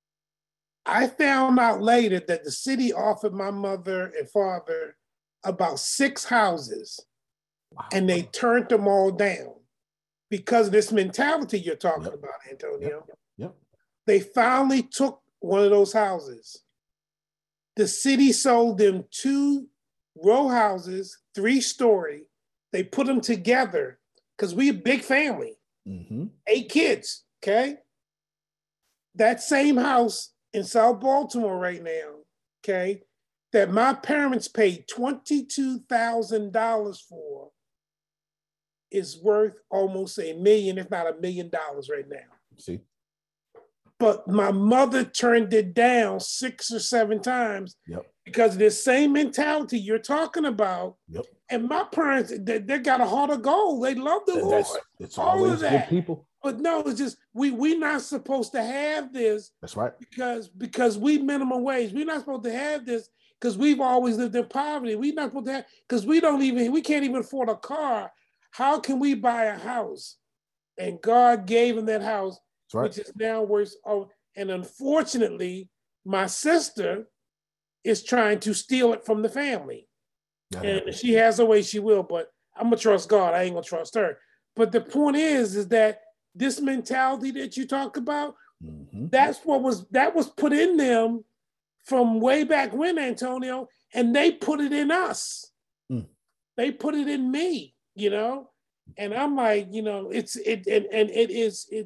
I found out later that the city offered my mother and father about 6 houses. Wow. And they turned them all down because of this mentality you're talking about, Antonio. Yep. They finally took one of those houses. The city sold them 2 row houses, 3-story. They put them together because we're a big family, 8 kids, okay? That same house in South Baltimore right now, okay, that my parents paid $22,000 for is worth almost $1 million, if not $1 million right now. See? But my mother turned it down 6 or 7 times because of this same mentality you're talking about. And my parents, they got a heart of gold. They love the Lord. It's always good people. But no, it's just we're not supposed to have this. That's right. Because we minimum wage. We're not supposed to have this because we've always lived in poverty. We're not supposed to have because we can't even afford a car. How can we buy a house? And God gave him that house, which is now worth. And unfortunately, my sister is trying to steal it from the family. And she has a way she will, but I'm gonna trust God. I ain't gonna trust her. But the point is that this mentality that you talk about, that was put in them from way back when, Antonio, and they put it in us. They put it in me, you know. And I'm like, you know, it's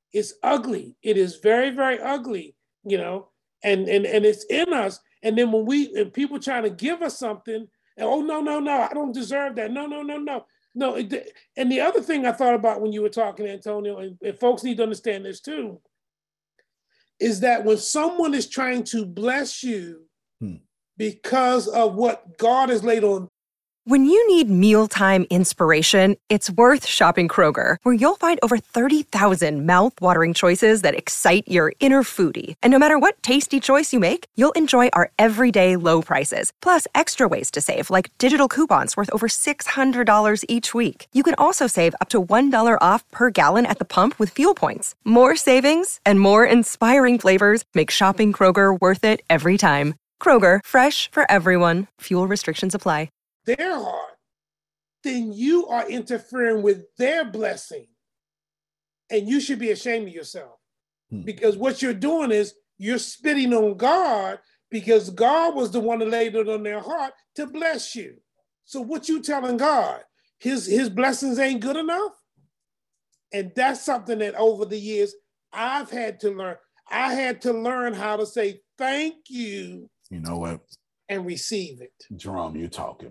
It's ugly. It is very, very ugly, you know, and it's in us. And then when people trying to give us something, and, oh, no, I don't deserve that. No. No, and the other thing I thought about when you were talking, Antonio, and folks need to understand this too, is that when someone is trying to bless you because of what God has laid on. When you need mealtime inspiration, it's worth shopping Kroger, where you'll find over 30,000 mouthwatering choices that excite your inner foodie. And no matter what tasty choice you make, you'll enjoy our everyday low prices, plus extra ways to save, like digital coupons worth over $600 each week. You can also save up to $1 off per gallon at the pump with fuel points. More savings and more inspiring flavors make shopping Kroger worth it every time. Kroger, fresh for everyone. Fuel restrictions apply. Their heart, then you are interfering with their blessing. And you should be ashamed of yourself. Because what you're doing is you're spitting on God, because God was the one that laid it on their heart to bless you. So what you telling God? His blessings ain't good enough? And that's something that over the years I've had to learn. I had to learn how to say thank you. You know what? And receive it. Jerome, you talking.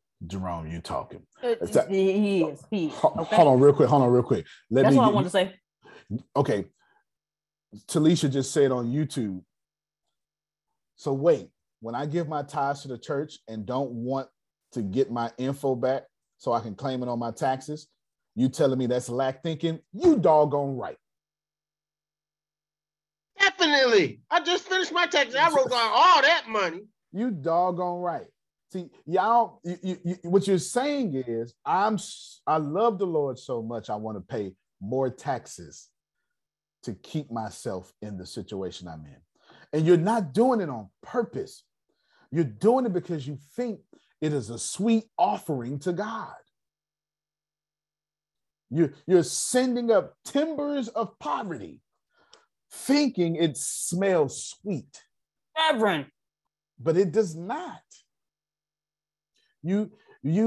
He is. Okay? Hold on real quick. That's what I want to say. Okay. Talisha just said on YouTube. So wait, when I give my tithes to the church and don't want to get my info back so I can claim it on my taxes, you telling me that's lack thinking? You doggone right. Definitely. I just finished my taxes. I wrote down all that money. You doggone right. See, y'all, what you're saying is, I love the Lord so much, I want to pay more taxes to keep myself in the situation I'm in. And you're not doing it on purpose. You're doing it because you think it is a sweet offering to God. You're sending up timbers of poverty, thinking it smells sweet. Reverend. But it does not. You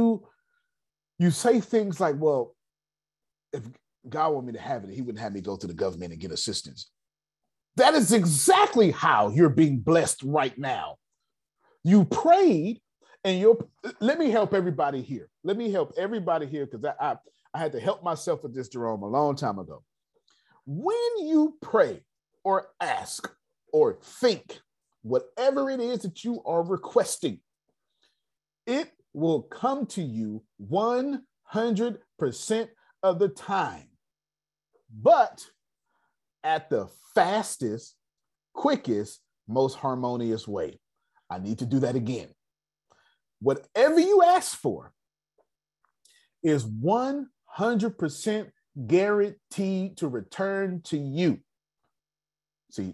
say things like, well, if God wanted me to have it, he wouldn't have me go to the government and get assistance. That is exactly how you're being blessed right now. You prayed, and let me help everybody here. Because I had to help myself with this, Jerome, a long time ago. When you pray or ask or think, whatever it is that you are requesting, it will come to you 100% of the time. But at the fastest, quickest, most harmonious way. I need to do that again. Whatever you ask for is 100% guaranteed to return to you. See.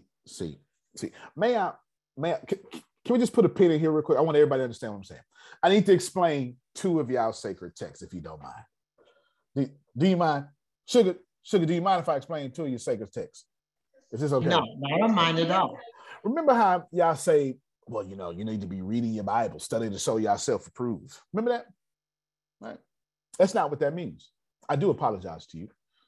Can we just put a pin in here real quick? I want everybody to understand what I'm saying. I need to explain 2 of y'all's sacred texts, if you don't mind. Do you mind? Sugar, do you mind if I explain 2 of your sacred texts? Is this okay? No, I don't mind at all. Remember how y'all say, well, you need to be reading your Bible, studying to show yourself approved. Remember that? Right? That's not what that means. I do apologize to you.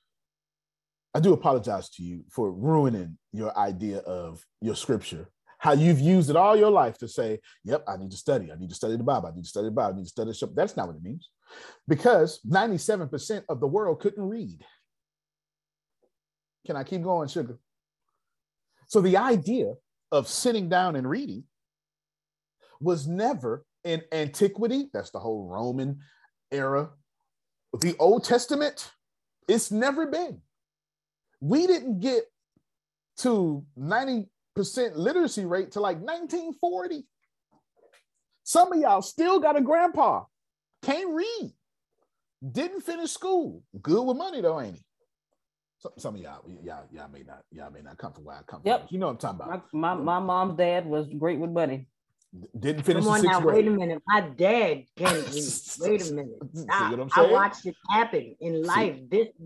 For ruining your idea of your scripture. How you've used it all your life to say, yep, I need to study the Bible, I need to study the shop. That's not what it means. Because 97% of the world couldn't read. Can I keep going, Sugar? So the idea of sitting down and reading was never in antiquity. That's the whole Roman era. The Old Testament, it's never been. We didn't get to 90% literacy rate to like 1940. Some of y'all still got a grandpa, can't read, didn't finish school. Good with money though, ain't he? Some of y'all may not come from where I come from. Yep. You know what I'm talking about. My mom's dad was great with money. Didn't finish Come on the 6th now, grade. wait a minute. My dad can't read. Wait a minute. See what I'm I saying? watched it happen in life.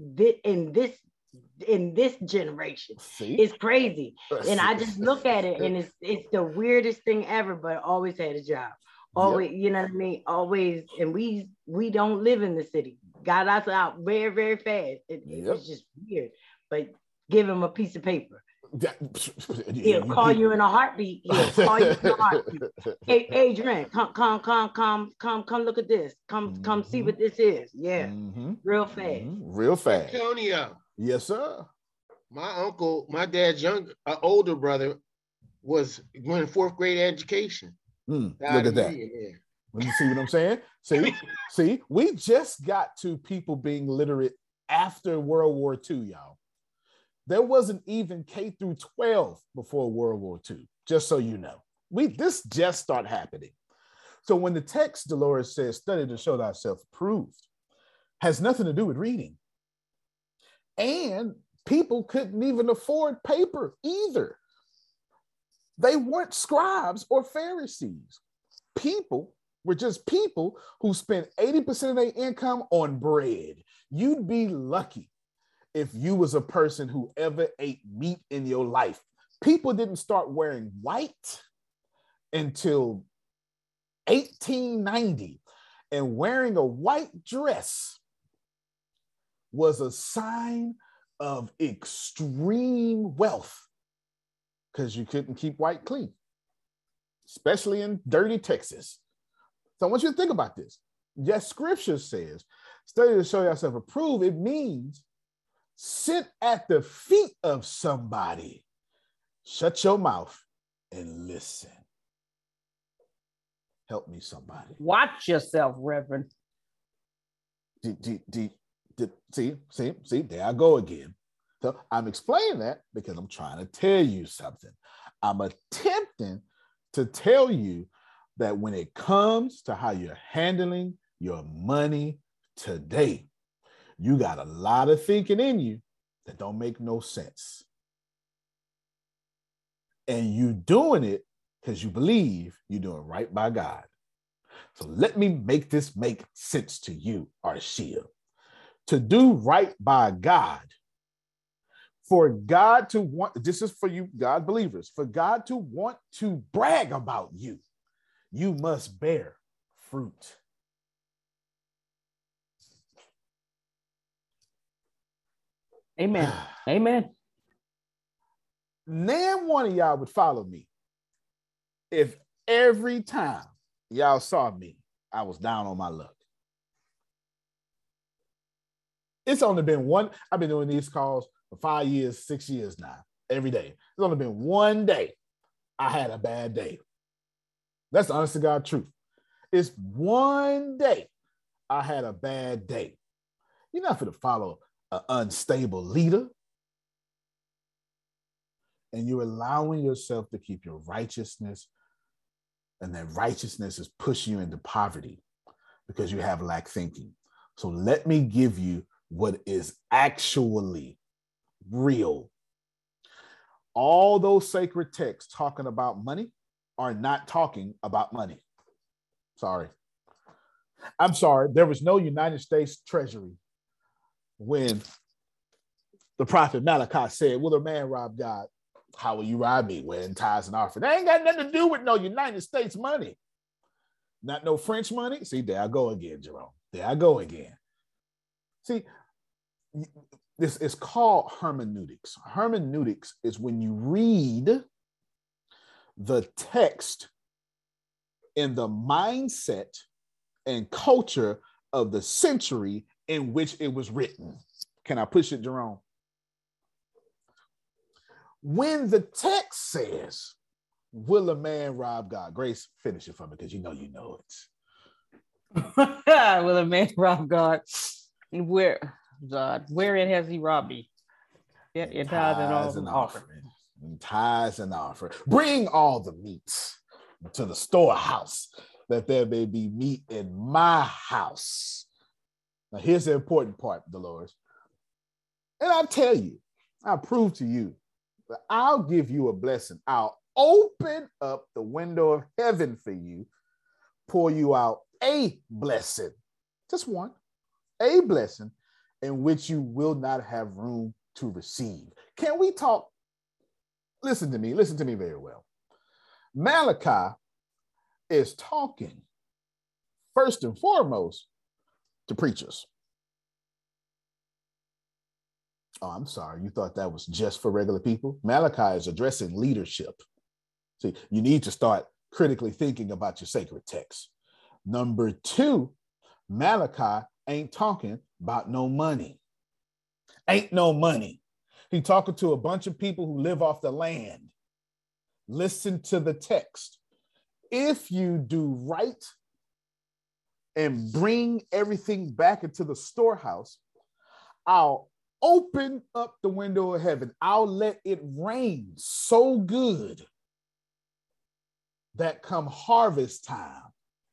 In this generation. See? It's crazy. And I just look at it and it's the weirdest thing ever, but always had a job. Always, you know what I mean? Always, and we don't live in the city. Got us out very, very fast. It's just weird. But give him a piece of paper. He'll You call keep- you in a heartbeat. He'll call you in a heartbeat. Hey, Adrian, come look at this. Come see what this is. Yeah, real fast. Real fast. Antonio, Yes, sir. my uncle, my dad's older brother, was going fourth grade education. Look at that. Let me see what I'm saying. See, we just got to people being literate after World War II, y'all. There wasn't even K through 12 before World War II, just so you know. This just started happening. So when the text, Dolores says, study to show thyself approved, has nothing to do with reading. And people couldn't even afford paper either. They weren't scribes or Pharisees. People were just people who spent 80% of their income on bread. You'd be lucky if you was a person who ever ate meat in your life. People didn't start wearing white until 1890. And wearing a white dress was a sign of extreme wealth because you couldn't keep white clean, especially in dirty Texas. So I want you to think about this. Yes, scripture says, study to show yourself approved. It means sit at the feet of somebody, shut your mouth and listen. Help me, somebody. Watch yourself, Reverend. See, there I go again. So I'm explaining that because I'm trying to tell you something. I'm attempting to tell you that when it comes to how you're handling your money today, you got a lot of thinking in you that don't make no sense. And you doing it because you believe you're doing right by God. So let me make this make sense to you, Arshia. To do right by God, for God to want, this is for you, God believers, for God to want to brag about you, you must bear fruit. Amen. Amen. Name one of y'all would follow me if every time y'all saw me, I was down on my luck. It's only been one. I've been doing these calls for 5 years, 6 years now, every day. It's only been one day I had a bad day. That's the honest to God truth. It's one day I had a bad day. You're not going to follow an unstable leader. And you're allowing yourself to keep your righteousness, and that righteousness is pushing you into poverty because you have lack thinking. So let me give you what is actually real. All those sacred texts talking about money are not talking about money. Sorry. I'm sorry. There was no United States Treasury when the prophet Malachi said, will a man rob God? How will you rob me? When tithes and offering. That ain't got nothing to do with no United States money. Not no French money. See, there I go again, Jerome. There I go again. See, this is called hermeneutics. Hermeneutics is when you read the text in the mindset and culture of the century in which it was written. Can I push it, Jerome? When the text says, will a man rob God? Grace, finish it for me because you know it. Will a man rob God? Wherein has he robbed me? In tithes and offering. In tithes and offering. Bring all the meats to the storehouse, that there may be meat in my house. Now, here's the important part, Dolores. And I'll tell you, I'll prove to you that I'll give you a blessing. I'll open up the window of heaven for you, pour you out a blessing, just one, a blessing in which you will not have room to receive. Can we talk? Listen to me very well. Malachi is talking first and foremost to preachers. Oh, I'm sorry. You thought that was just for regular people? Malachi is addressing leadership. See, you need to start critically thinking about your sacred text. Number two, Malachi ain't talking about no money. Ain't no money. He talking to a bunch of people who live off the land. Listen to the text. If you do right and bring everything back into the storehouse, I'll open up the window of heaven. I'll let it rain so good that come harvest time,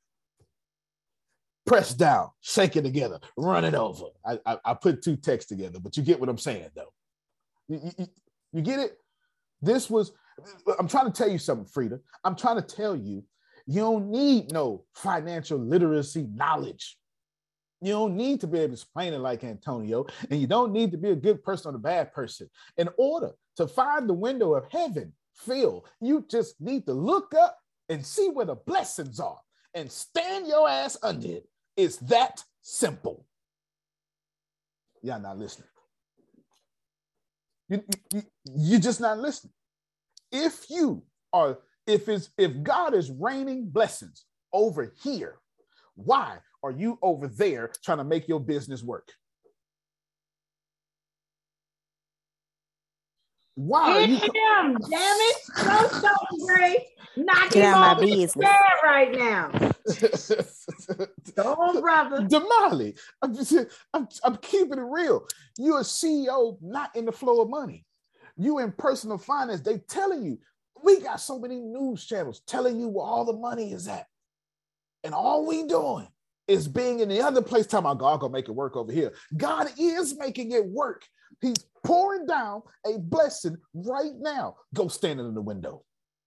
press down, shake it together, run it over. I put two texts together, but you get what I'm saying, though. You get it? I'm trying to tell you something, Frida. I'm trying to tell you, you don't need no financial literacy knowledge. You don't need to be able to explain it like Antonio, and you don't need to be a good person or a bad person. In order to find the window of heaven, Phil, you just need to look up and see where the blessings are and stand your ass under it. It's that simple. Y'all not listening. You're just not listening. If God is raining blessings over here, why are you over there trying to make your business work? Why are you? Damn it! Don't show me, Grace. Knock Get him out off my his business. chair right now. Go on, brother. Damali, I'm keeping it real. You're a CEO, not in the flow of money. You in personal finance, they telling you, we got so many news channels telling you where all the money is at. And all we doing is being in the other place, talking about God gonna make it work over here. God is making it work. He's pouring down a blessing right now. Go stand in the window.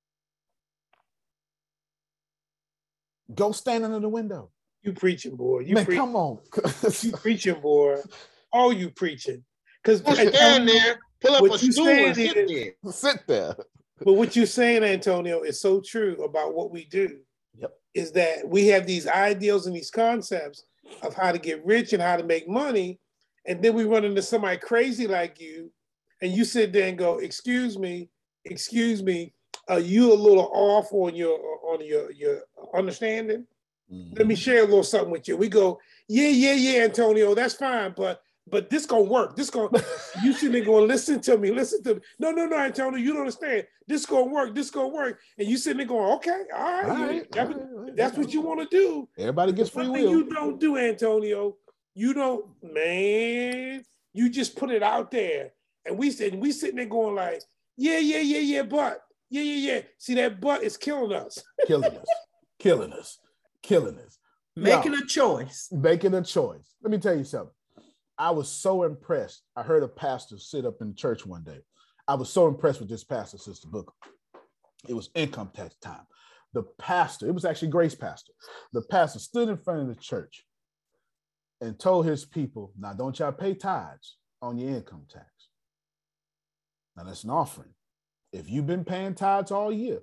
Go stand in the window. You preaching, boy. You Man, come on. You preaching, boy. All you preaching. Because stand there, pull up a stool and sit there. Sit there. But what you're saying, Antonio, is so true about what we do. Yep. Is that we have these ideals and these concepts of how to get rich and how to make money. And then we run into somebody crazy like you, and you sit there and go, excuse me, are you a little off on your understanding? Mm-hmm. Let me share a little something with you. We go, yeah, Antonio, that's fine, but this gonna work. You sitting there going, listen to me. No, Antonio, you don't understand. This gonna work. And you sitting there going, okay, all right. That's what you want to do. Everybody gets free will. You don't do, Antonio. You don't, man. You just put it out there. And we sitting there going like, yeah, but. Yeah. See, that but is killing us. Killing us. Making a choice. Let me tell you something. I was so impressed. I heard a pastor sit up in church one day. I was so impressed with this pastor, Sister Booker. It was income tax time. The pastor, it was actually Grace Pastor. The pastor stood in front of the church and told his people, now don't y'all pay tithes on your income tax. Now that's an offering. If you've been paying tithes all year,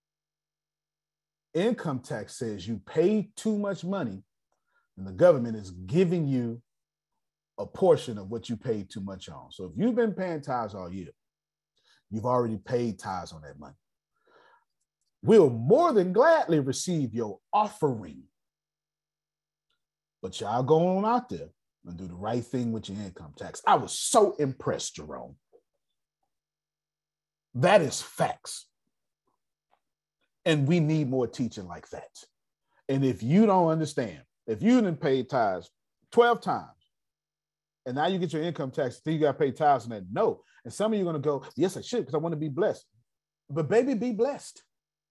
income tax says you pay too much money and the government is giving you a portion of what you paid too much on. So if you've been paying tithes all year, you've already paid tithes on that money. We'll more than gladly receive your offering. But y'all go on out there and do the right thing with your income tax. I was so impressed, Jerome. That is facts. And we need more teaching like that. And if you don't understand, if you didn't pay tithes 12 times, and now you get your income tax, then you got to pay tithes on that. No. And some of you are going to go, yes, I should, because I want to be blessed. But baby, be blessed.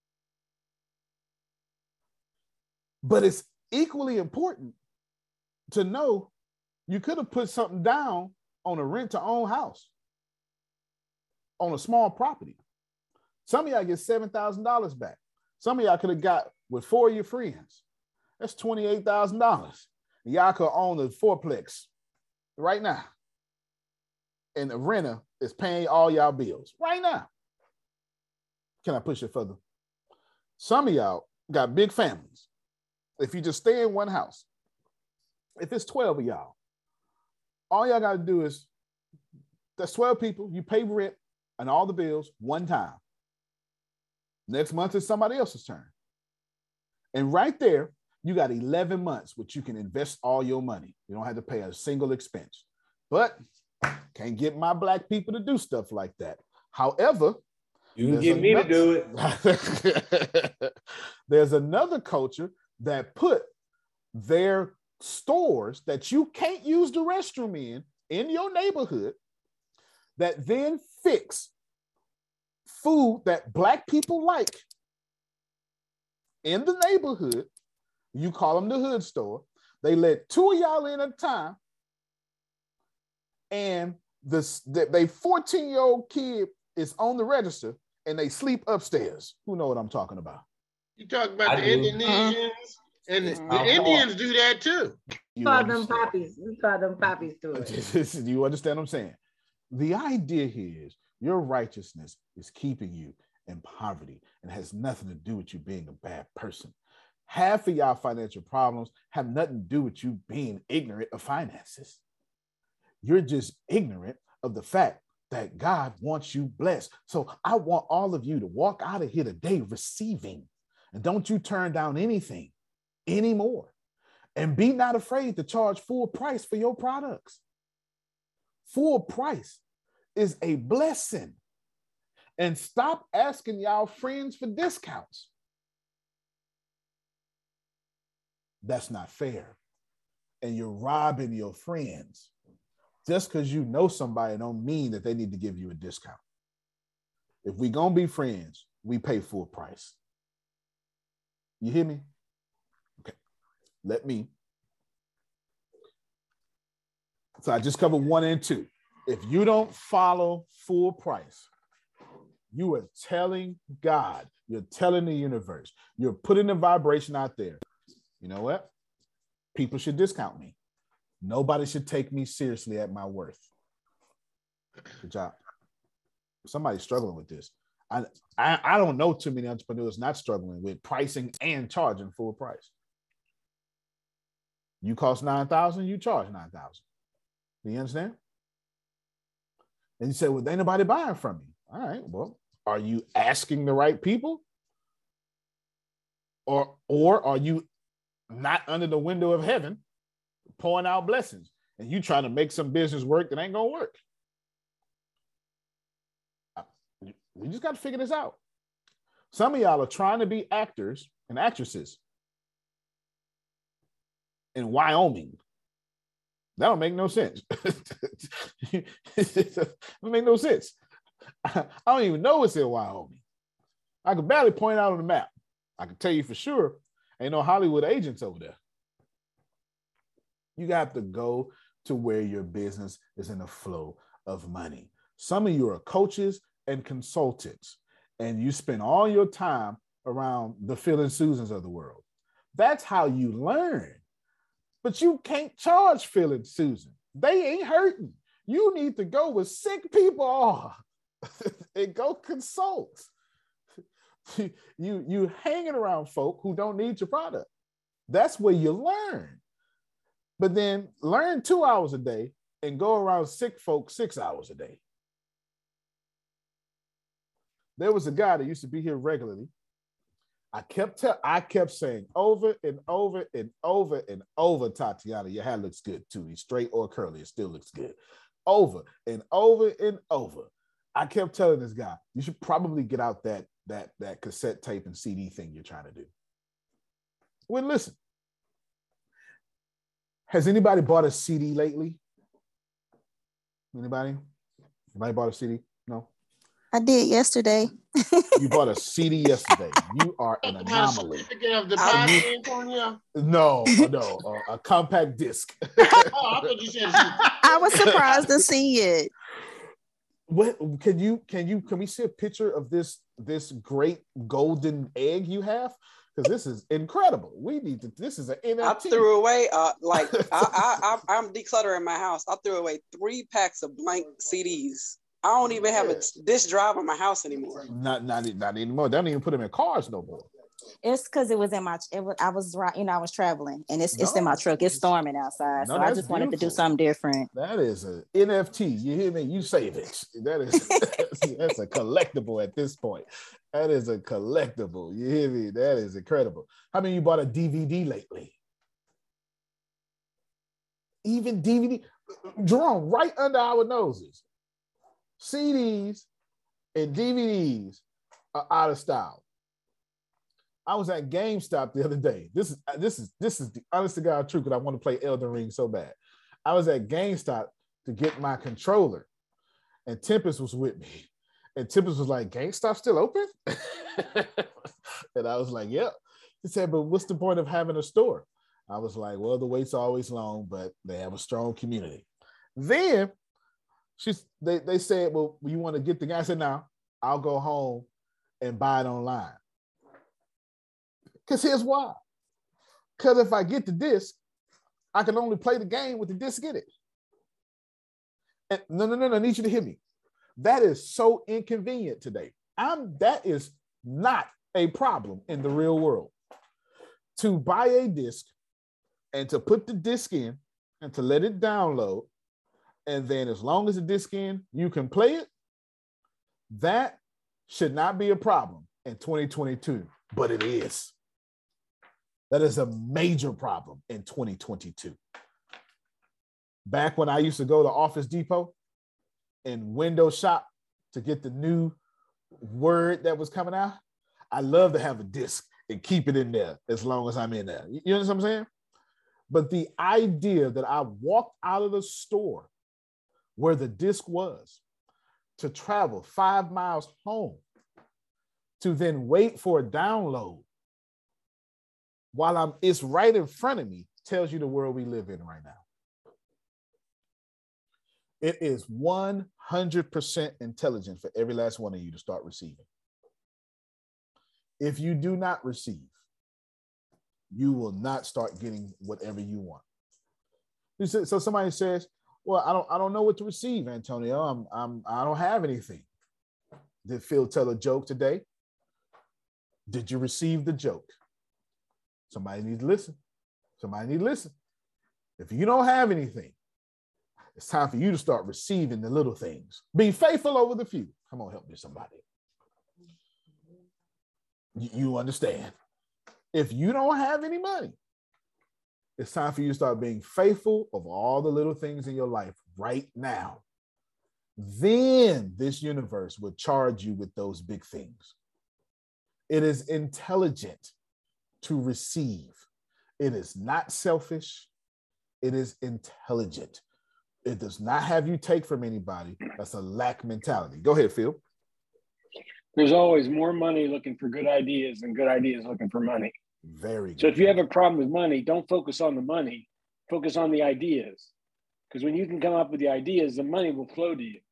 But it's equally important to know you could have put something down on a rent-to-own house, on a small property. Some of y'all get $7,000 back. Some of y'all could have got with 4 of your friends. That's $28,000. Y'all could own a fourplex right now. And the renter is paying all y'all bills right now. Can I push it further? Some of y'all got big families. If you just stay in one house, if it's 12 of y'all, all y'all got to do is That's 12 people. You pay rent and all the bills one time. Next month is somebody else's turn. And right there, you got 11 months, which you can invest all your money. You don't have to pay a single expense. But can't get my Black people to do stuff like that. However, you can get me to do it. There's another culture that put their stores that you can't use the restroom in your neighborhood, that then fix food that Black people like in the neighborhood. You call them the hood store. They let 2 of y'all in at a time, and they 14-year-old kid is on the register, and they sleep upstairs. Who know what I'm talking about? You talk about the Indonesians, and the Indians do that too. We call them poppies. We call them poppies too. Do you understand what I'm saying? The idea here is your righteousness is keeping you in poverty and has nothing to do with you being a bad person. Half of y'all financial problems have nothing to do with you being ignorant of finances. You're just ignorant of the fact that God wants you blessed. So I want all of you to walk out of here today receiving, and don't you turn down anything anymore. And be not afraid to charge full price for your products. Full price is a blessing. And stop asking y'all friends for discounts. That's not fair. And you're robbing your friends. Just because you know somebody don't mean that they need to give you a discount. If we gonna be friends, we pay full price. You hear me? Okay. So I just covered 1 and 2. If you don't follow full price, you are telling God, you're telling the universe, you're putting the vibration out there. You know what? People should discount me. Nobody should take me seriously at my worth. Good job. Somebody's struggling with this. I don't know too many entrepreneurs not struggling with pricing and charging full price. You cost $9,000, you charge $9,000. Do you understand? And you say, well, ain't nobody buying from me. All right, well, are you asking the right people? Or are you not under the window of heaven pouring out blessings and you trying to make some business work that ain't gonna work? We just got to figure this out. Some of y'all are trying to be actors and actresses in Wyoming. That don't make no sense. It don't make no sense. I don't even know it's in Wyoming. I could barely point out on the map. I can tell you for sure, ain't no Hollywood agents over there. You got to go to where your business is in a flow of money. Some of you are coaches and consultants, and you spend all your time around the Phil and Susans of the world. That's how you learn. But you can't charge Phil and Susan. They ain't hurting. You need to go with sick people and go consult. You hanging around folk who don't need your product. That's where you learn. But then learn 2 hours a day and go around sick folk 6 hours a day. There was a guy that used to be here regularly. I kept saying over and over and over and over, Tatiana, your hair looks good too. It's straight or curly, it still looks good. Over and over and over. I kept telling this guy, you should probably get out that cassette tape and CD thing you're trying to do. Well, listen. Has anybody bought a CD lately? Anybody bought a CD? No? I did yesterday. You bought a CD yesterday. You are an anomaly. No, a compact disc. Oh, I thought you said I was surprised to see it. What can we see a picture of this great golden egg you have? Because this is incredible. This is an NFT. I threw away I'm decluttering my house. I threw away 3 packs of blank CDs. I don't even have a disc drive in my house anymore. Not anymore. They don't even put them in cars no more. It's because it was in my. I was traveling, and it's in my truck. It's storming outside, so I just wanted to do something different. That is a NFT. You hear me? You save it. That is that's a collectible at this point. That is a collectible. You hear me? That is incredible. How many of you bought a DVD lately? Even DVD, Jerome, right under our noses. CDs and DVDs are out of style. I was at GameStop the other day. This is the honest to God truth, because I want to play Elden Ring so bad. I was at GameStop to get my controller, and Tempest was with me. And Tempest was like, "GameStop still open?" And I was like, "Yep." He said, "But what's the point of having a store?" I was like, "Well, the wait's always long, but they have a strong community." Then they said, "Well, you want to get the guy?" I said, "No, I'll go home and buy it online." Because here's why. Because if I get the disc, I can only play the game with the disc in it. And no, I need you to hear me. That is so inconvenient today. That is not a problem in the real world. To buy a disc and to put the disc in and to let it download, and then as long as the disc in, you can play it, that should not be a problem in 2022, but it is. That is a major problem in 2022. Back when I used to go to Office Depot and window shop to get the new Word that was coming out, I love to have a disc and keep it in there as long as I'm in there. You know what I'm saying? But the idea that I walked out of the store where the disc was to travel 5 miles home to then wait for a download while it's right in front of me tells you the world we live in right now. It is 100% intelligent for every last one of you to start receiving. If you do not receive, you will not start getting whatever you want. So somebody says, "Well, I don't know what to receive, Antonio. I don't have anything." Did Phil tell a joke today? Did you receive the joke? Somebody needs to listen. Somebody needs to listen. If you don't have anything, it's time for you to start receiving the little things. Be faithful over the few. Come on, help me, somebody. You understand? If you don't have any money, it's time for you to start being faithful of all the little things in your life right now. Then this universe will charge you with those big things. It is intelligent to receive. It is not selfish. It is intelligent. It does not have you take from anybody. That's a lack mentality. Go ahead, Phil. There's always more money looking for good ideas than good ideas looking for money. Very good. So if you have a problem with money, don't focus on the money, focus on the ideas. Because when you can come up with the ideas, the money will flow to you.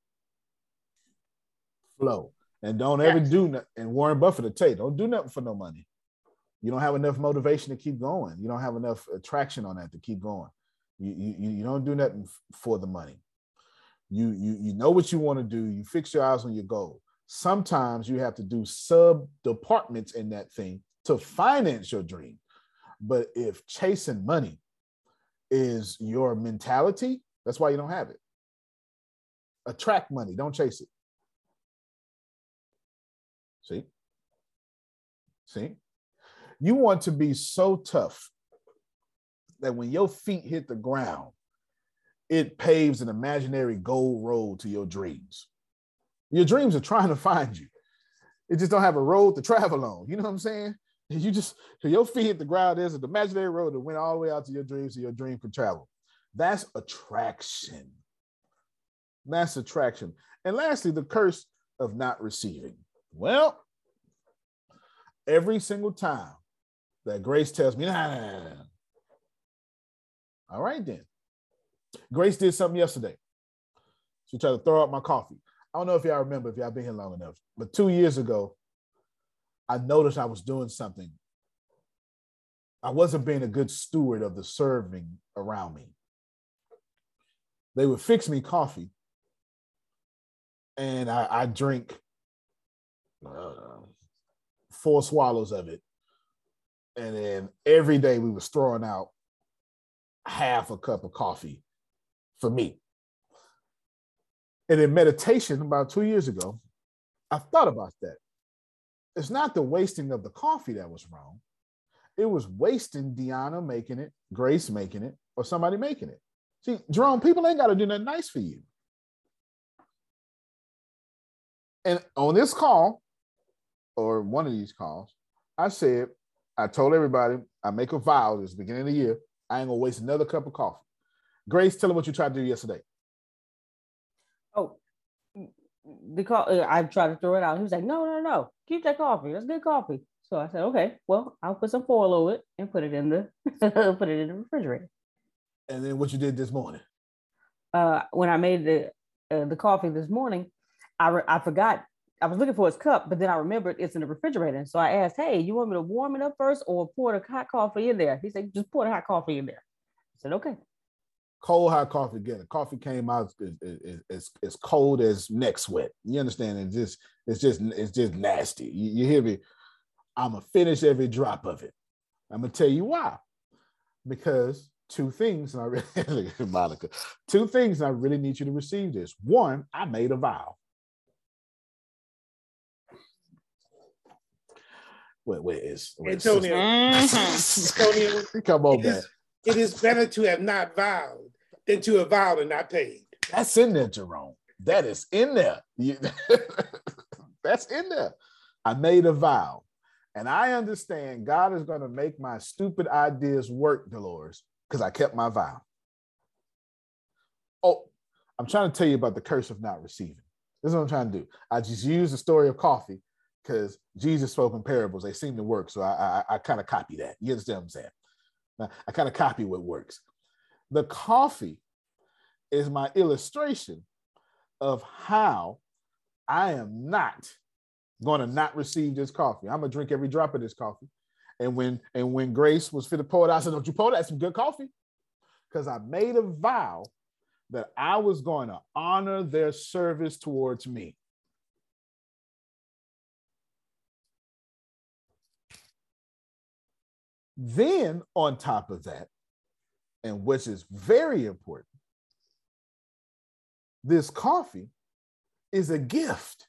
Flow. And don't ever do nothing. And Warren Buffett will tell you, don't do nothing for no money. You don't have enough motivation to keep going. You don't have enough attraction on that to keep going. You don't do nothing for the money. You know what you want to do. You fix your eyes on your goal. Sometimes you have to do sub departments in that thing to finance your dream. But if chasing money is your mentality, that's why you don't have it. Attract money, don't chase it. See? You want to be so tough that when your feet hit the ground, it paves an imaginary gold road to your dreams. Your dreams are trying to find you. It just don't have a road to travel on. You know what I'm saying? Your feet hit the ground, there's an imaginary road that went all the way out to your dreams so your dream could travel. That's attraction. That's attraction. And lastly, the curse of not receiving. Well, every single time that Grace tells me, nah. All right, then. Grace did something yesterday. She tried to throw out my coffee. I don't know if y'all remember, if y'all been here long enough, but 2 years ago, I noticed I was doing something. I wasn't being a good steward of the serving around me. They would fix me coffee, and I drink 4 swallows of it And then every day we was throwing out half a cup of coffee for me. And in meditation about 2 years ago, I thought about that. It's not the wasting of the coffee that was wrong. It was wasting Deanna making it, Grace making it, or somebody making it. See, Jerome, people ain't got to do nothing nice for you. And on this call, or one of these calls, I told everybody, I make a vow this beginning of the year, I ain't gonna waste another cup of coffee. Grace, tell them what you tried to do yesterday. Oh, I tried to throw it out. He was like, no, keep that coffee. That's good coffee. So I said, okay, well, I'll put some foil over it and put it in the refrigerator. And then what you did this morning? When I made the coffee this morning, I forgot. I was looking for his cup, but then I remembered it's in the refrigerator. So I asked, hey, you want me to warm it up first or pour the hot coffee in there? He said, just pour the hot coffee in there. I said, okay. Cold hot coffee again. The coffee came out as cold as neck sweat. You understand? It's just nasty. You hear me? I'm gonna finish every drop of it. I'm gonna tell you why. Because two things, and I really, Monica, two things, and I really need you to receive this. One, I made a vow. Where is Antonio? Antonio, come on, man. It is better to have not vowed than to have vowed and not paid. That's in there, Jerome. That is in there. That's in there. I made a vow. And I understand God is going to make my stupid ideas work, Dolores, because I kept my vow. Oh, I'm trying to tell you about the curse of not receiving. This is what I'm trying to do. I just use the story of coffee because Jesus spoke in parables. They seem to work. So I kind of copy that. You understand what I'm saying? I kind of copy what works. The coffee is my illustration of how I am not going to not receive this coffee. I'm going to drink every drop of this coffee. And when Grace was fit to pour it out, I said, don't you pour that? Some good coffee. Because I made a vow that I was going to honor their service towards me. Then on top of that, and which is very important, this coffee is a gift.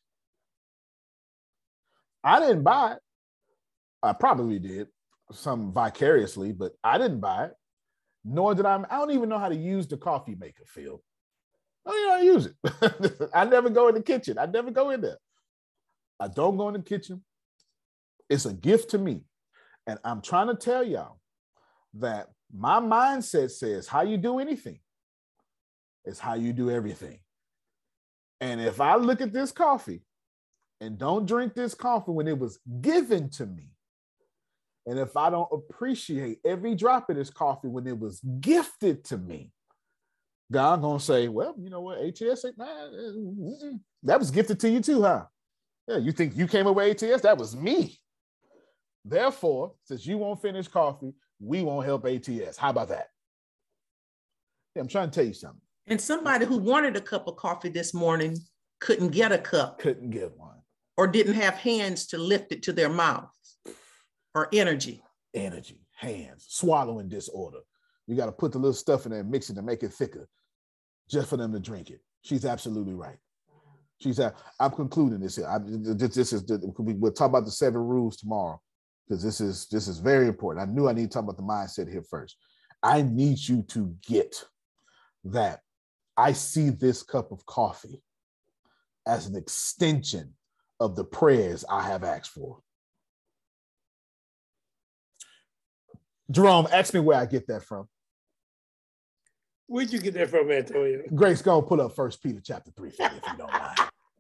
I didn't buy it. I probably did, some vicariously, but I didn't buy it. Nor did I don't even know how to use the coffee maker, Phil. I don't even know how to use it. I never go in the kitchen. I never go in there. I don't go in the kitchen. It's a gift to me. And I'm trying to tell y'all that my mindset says how you do anything is how you do everything. And if I look at this coffee and don't drink this coffee when it was given to me, and if I don't appreciate every drop of this coffee when it was gifted to me, God gonna say, well, you know what, ATS, that was gifted to you too, huh? Yeah, you think you came away ATS? That was me. Therefore, since you won't finish coffee, we won't help ATS. How about that? Yeah, I'm trying to tell you something. And somebody who wanted a cup of coffee this morning couldn't get a cup. Couldn't get one. Or didn't have hands to lift it to their mouth. Or energy. Energy, hands, swallowing disorder. You got to put the little stuff in there and mix it to make it thicker just for them to drink it. She's absolutely right. I'm concluding this here. We'll talk about the 7 rules tomorrow because this is very important. I knew I need to talk about the mindset here first. I need you to get that I see this cup of coffee as an extension of the prayers I have asked for. Jerome, ask me where I get that from. Where'd you get that from, Antonio? Grace, go and pull up 1 Peter chapter 3 for me, if you don't mind.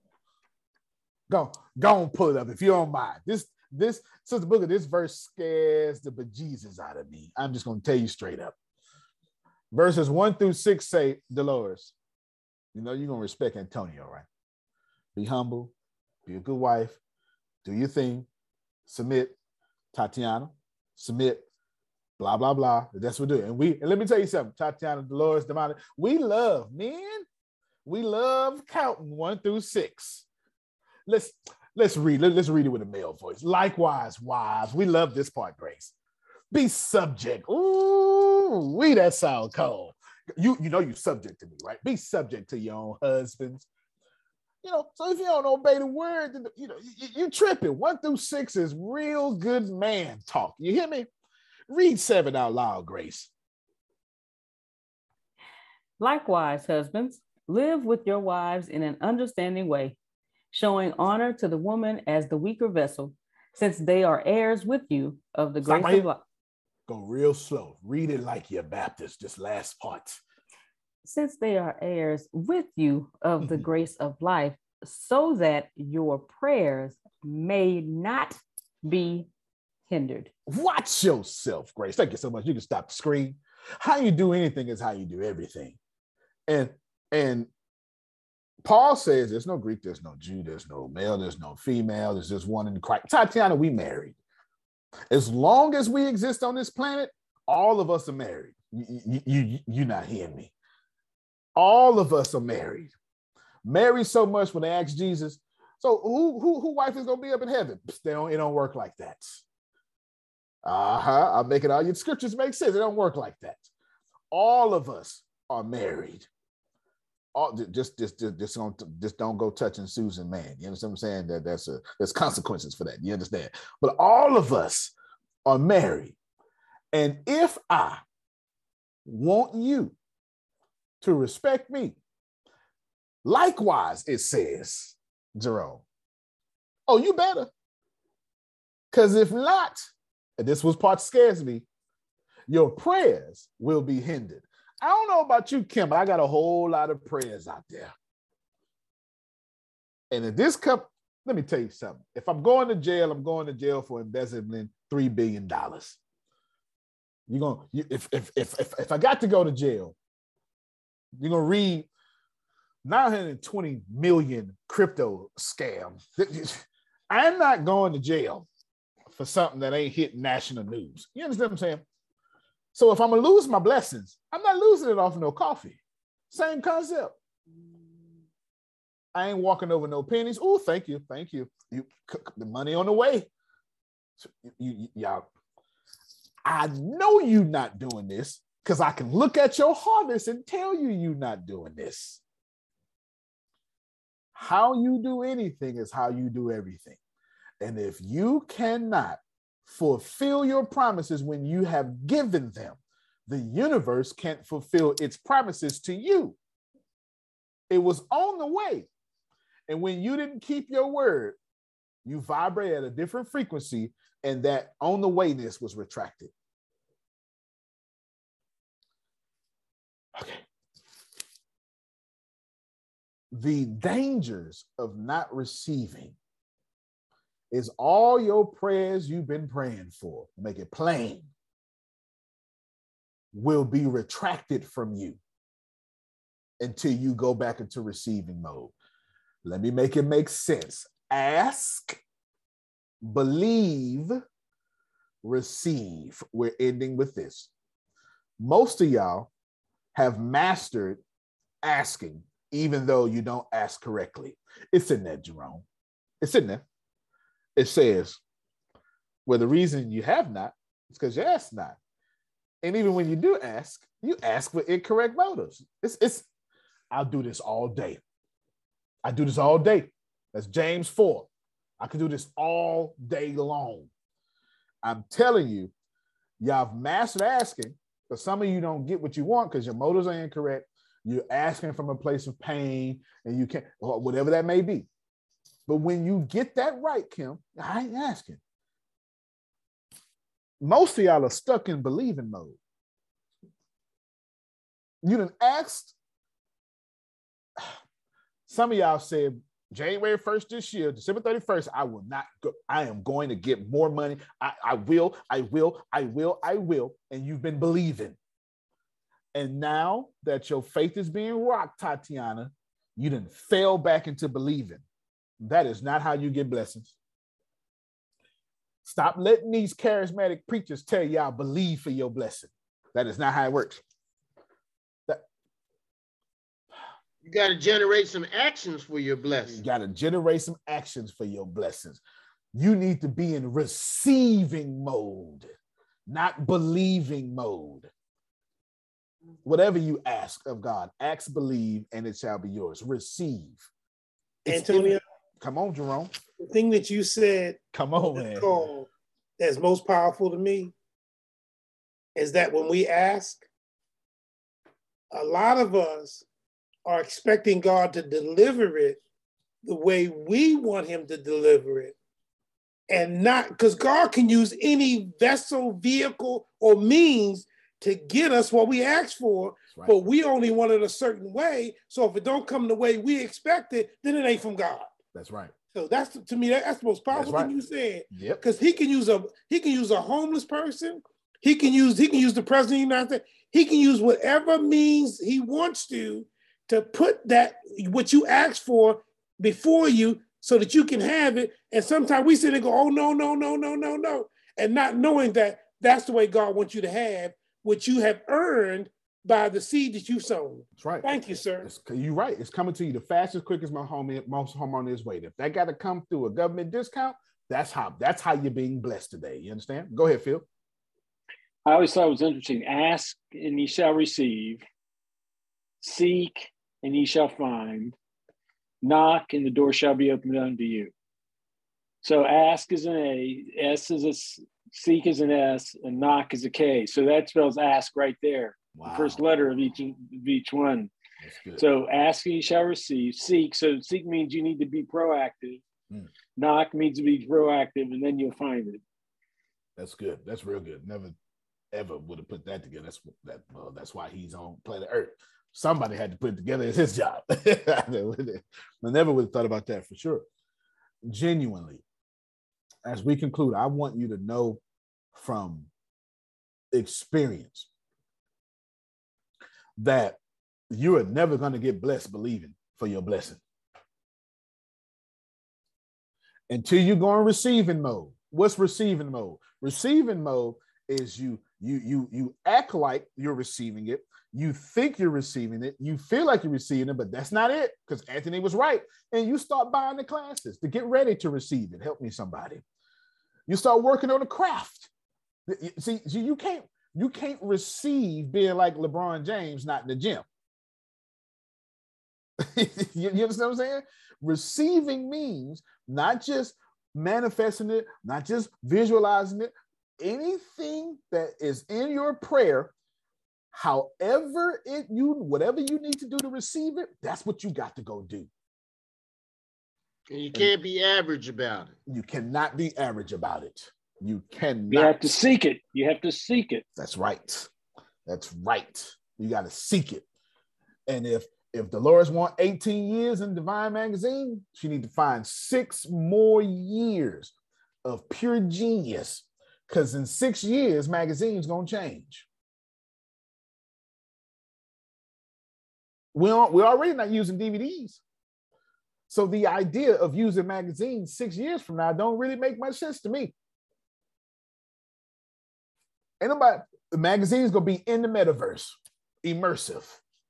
Go and pull it up if you don't mind. This Sister Booker, this verse scares the bejesus out of me. I'm just going to tell you straight up. Verses 1 through 6 say, Dolores, you know you're going to respect Antonio, right? Be humble, be a good wife, do your thing, submit, Tatiana, submit, blah, blah, blah. That's what we do. And let me tell you something, Tatiana, Dolores, Damani, we love counting 1 through 6. Let's read it with a male voice. Likewise, wives, we love this part, Grace. Be subject. Ooh, that sound cold. You know you subject to me, right? Be subject to your own husbands. So if you don't obey the word, then, you tripping. 1 through 6 is real good man talk. You hear me? Read 7 out loud, Grace. Likewise, husbands, live with your wives in an understanding way, showing honor to the woman as the weaker vessel, since they are heirs with you of the grace of life. Go real slow. Read it like you're Baptist, this last part. Since they are heirs with you of the grace of life, so that your prayers may not be hindered. Watch yourself, Grace. Thank you so much. You can stop the screen. How you do anything is how you do everything. And Paul says there's no Greek, there's no Jew, there's no male, there's no female, there's just one in Christ. Tatiana, we married. As long as we exist on this planet, all of us are married. You're not hearing me. All of us are married. Married so much when they ask Jesus, so who wife is gonna be up in heaven? It don't work like that. I'm making all your scriptures make sense. It don't work like that. All of us are married. Just don't go touching Susan, man. You understand what I'm saying? There's consequences for that. You understand? But all of us are married. And if I want you to respect me, likewise, it says, Jerome, oh, you better. Because if not, and this was part scares me, your prayers will be hindered. I don't know about you, Kim, but I got a whole lot of prayers out there. And if this let me tell you something. If I'm going to jail, I'm going to jail for embezzling $3 billion. If I got to go to jail, you're gonna read 920 million crypto scam. I'm not going to jail for something that ain't hit national news. You understand what I'm saying? So if I'm gonna lose my blessings, I'm not losing it off of no coffee. Same concept. I ain't walking over no pennies. Oh, thank you. You the money on the way. Y'all, I know you not doing this because I can look at your harvest and tell you not doing this. How you do anything is how you do everything. And if you cannot fulfill your promises when you have given them, the universe can't fulfill its promises to you. It was on the way. And when you didn't keep your word, you vibrate at a different frequency, and that on the wayness was retracted. Okay. The dangers of not receiving is all your prayers you've been praying for, make it plain, will be retracted from you until you go back into receiving mode. Let me make it make sense. Ask, believe, receive. We're ending with this. Most of y'all have mastered asking, even though you don't ask correctly. It's in there, Jerome. It's in there. It says, well, the reason you have not is because you ask not. And even when you do ask, you ask with incorrect motives. I'll do this all day. I do this all day. That's James 4. I can do this all day long. I'm telling you, y'all have mastered asking, but some of you don't get what you want because your motives are incorrect. You're asking from a place of pain, and you can't, or whatever that may be. But when you get that right, Kim, I ain't asking. Most of y'all are stuck in believing mode. You done asked. Some of y'all said January 1st this year, December 31st, I will not go. I am going to get more money. I will. And you've been believing. And now that your faith is being rocked, Tatiana, you done fell back into believing. That is not how you get blessings. Stop letting these charismatic preachers tell y'all believe for your blessing. That is not how it works. You got to generate some actions for your blessing. You got to generate some actions for your blessings. You need to be in receiving mode. not believing mode. Whatever you ask of God, ask, believe, and it shall be yours. Receive. Antonio, come on, Jerome. The thing that you said, come on, man, call that's most powerful to me is that when we ask, a lot of us are expecting God to deliver it the way we want him to deliver it. And not, because God can use any vessel, vehicle, or means to get us what we asked for, right. But we only want it a certain way. So if it don't come the way we expect it, then it ain't from God. That's right. So that's, to me, that's the most powerful thing you said. Yep. Because he can use a homeless person. He can use the president of the United States. He can use whatever means he wants to put that what you asked for before you so that you can have it. And sometimes we sit and go, oh, no, no, no, no, no, no. And not knowing that that's the way God wants you to have what you have earned by the seed that you've sown. That's right. Thank you, sir. You're right. It's coming to you the fastest, quickest, most harmonious way. If that got to come through a government discount, that's how you're being blessed today. You understand? Go ahead, Phil. I always thought it was interesting. Ask and ye shall receive. Seek and ye shall find. Knock and the door shall be opened unto you. So ask is an A, S is a seek is an S, and knock is a K. So that spells ask right there. Wow. The first letter of each one. So ask and you shall receive. Seek. So seek means you need to be proactive. Knock means to be proactive, and then you'll find it. That's good. That's real good. Never ever would have put that together. That's why he's on planet Earth. Somebody had to put it together. It's his job. I never would have thought about that for sure. Genuinely, as we conclude, I want you to know from experience that you are never going to get blessed believing for your blessing until you go in receiving mode. What's receiving mode? Receiving mode is you act like you're receiving it. You think you're receiving it. You feel like you're receiving it, but that's not it, because Anthony was right. And you start buying the classes to get ready to receive it. Help me, somebody. You start working on the craft. See, you can't receive being like LeBron James, not in the gym. you understand what I'm saying? Receiving means not just manifesting it, not just visualizing it. Anything that is in your prayer, however whatever you need to do to receive it, that's what you got to go do. And you can't be average about it. You cannot be average about it. You cannot. You have to seek it. You have to seek it. That's right. That's right. You got to seek it. And if Dolores want 18 years in Divine Magazine, she need to find 6 more years of pure genius, because in 6 years, magazine's going to change. We're already not using DVDs. So the idea of using magazines 6 years from now don't really make much sense to me. The magazine's going to be in the metaverse, immersive.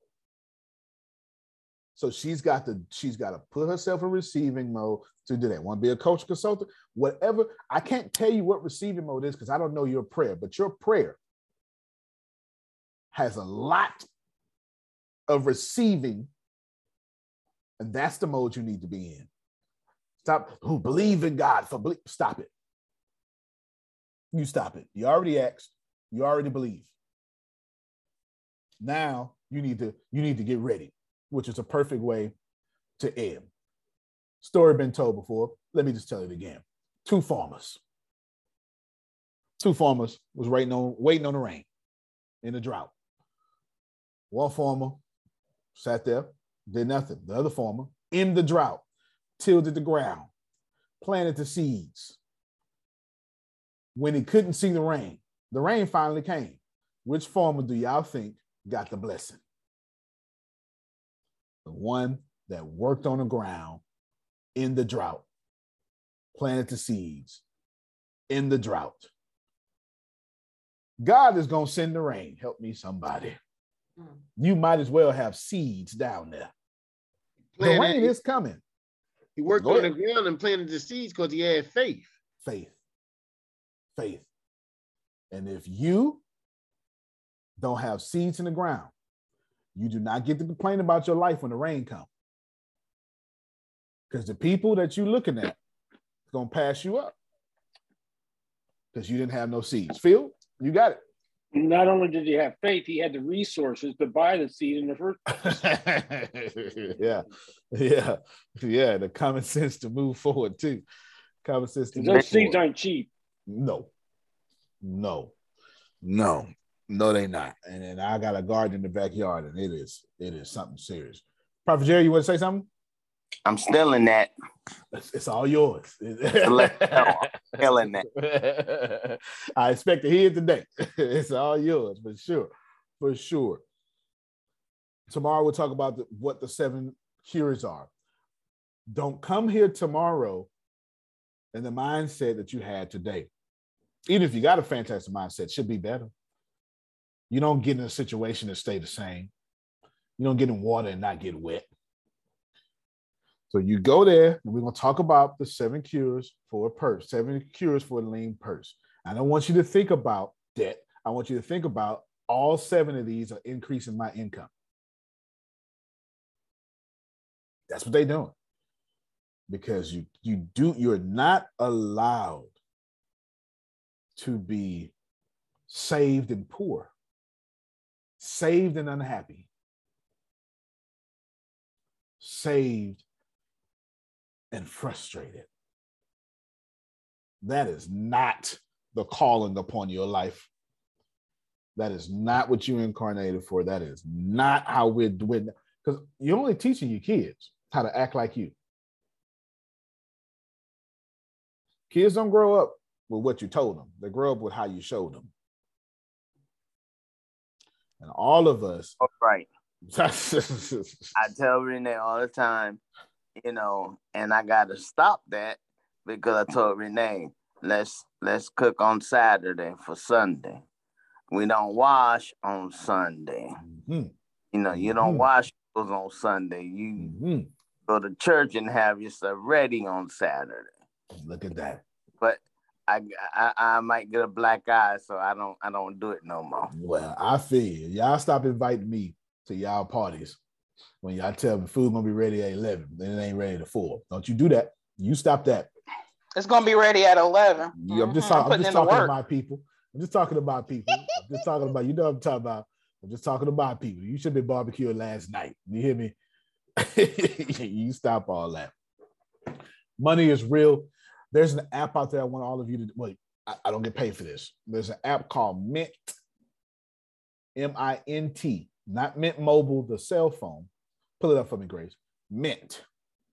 So she's got to put herself in receiving mode to do that. Want to be a coach, consultant, whatever. I can't tell you what receiving mode is because I don't know your prayer, but your prayer has a lot of receiving, and that's the mode you need to be in. Stop. Believe in God stop it. You stop it. You already asked. You already believe. Now you need to get ready, which is a perfect way to end. Story been told before. Let me just tell it again. 2 farmers. 2 farmers was waiting on the rain in a drought. One farmer sat there, did nothing. The other farmer, in the drought, tilled the ground, planted the seeds. When he couldn't see the rain finally came. Which farmer do y'all think got the blessing? The one that worked on the ground in the drought, planted the seeds in the drought. God is going to send the rain. Help me, somebody. You might as well have seeds down there. The rain is coming. He worked on the ground and planted the seeds because he had faith. Faith. And if you don't have seeds in the ground, you do not get to complain about your life when the rain comes. Because the people that you're looking at is going to pass you up because you didn't have no seeds. Phil, you got it. Not only did he have faith, he had the resources to buy the seed in the first place. Yeah. The common sense to move forward too. Common sense to those seeds aren't cheap. No, they not. And I got a garden in the backyard, and it is something serious. Prophet Jerry, you want to say something? I'm still in that. It's all yours. Still in that. I expect to hear it today. It's all yours, for sure. Tomorrow we'll talk about what the 7 cures are. Don't come here tomorrow in the mindset that you had today. Even if you got a fantastic mindset, it should be better. You don't get in a situation that stay the same. You don't get in water and not get wet. So you go there, and we're going to talk about the 7 cures for a purse, 7 cures for a lean purse. I don't want you to think about debt. I want you to think about all 7 of these are increasing my income. That's what they're doing. Because you're not allowed to be saved and poor, saved and unhappy, saved and frustrated. That is not the calling upon your life. That is not what you incarnated for. That is not how we're doing. Because you're only teaching your kids how to act like you. Kids don't grow up with what you told them. They grow up with how you showed them. And all of us. All right. I tell Renee all the time, and I got to stop that because I told Renee, let's cook on Saturday for Sunday. We don't wash on Sunday. Mm-hmm. You don't wash clothes on Sunday. You go to church and have yourself ready on Saturday. Look at that. But I might get a black eye, so I don't do it no more. Well, I feel you. Y'all stop inviting me to y'all parties when y'all tell me food gonna be ready at 11, then it ain't ready at 4. Don't you do that. You stop that. It's gonna be ready at 11. I'm just talking about people. I'm just talking about people. I'm just talking about, you know what I'm talking about. I'm just talking about people. You should have been barbecuing last night. You hear me? You stop all that. Money is real. There's an app out there I want all of you to, wait, I don't get paid for this. There's an app called Mint, M-I-N-T, not Mint Mobile, the cell phone. Pull it up for me, Grace. Mint.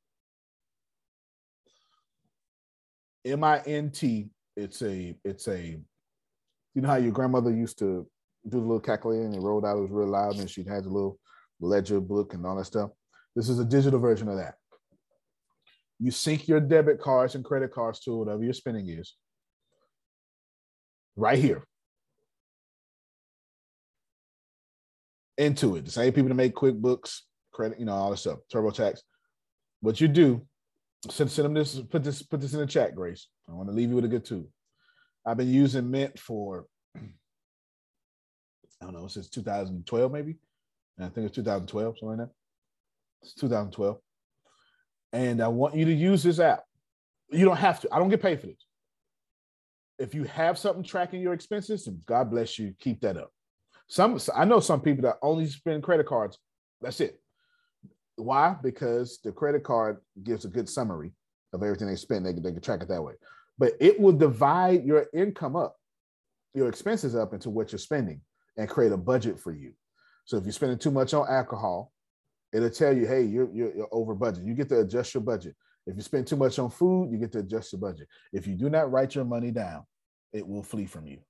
M-I-N-T. It's a, you know how your grandmother used to do the little calculating and rolled out, it was real loud, and she'd had a little ledger book and all that stuff. This is a digital version of that. You sync your debit cards and credit cards to whatever your spending is. Right here. Into it. The same people that make QuickBooks, credit, all this stuff, TurboTax. What you do, send them this, put this in the chat, Grace. I want to leave you with a good tool. I've been using Mint for, I don't know, since 2012 maybe. And I think it's 2012, something like that. It's 2012. And I want you to use this app. You don't have to. I don't get paid for this. If you have something tracking your expenses, God bless you, keep that up. I know some people that only spend credit cards. That's it. Why? Because the credit card gives a good summary of everything they spend. They can track it that way. But it will divide your income up, your expenses up into what you're spending and create a budget for you. So if you're spending too much on alcohol, it'll tell you, hey, you're over budget. You get to adjust your budget. If you spend too much on food, you get to adjust your budget. If you do not write your money down, it will flee from you.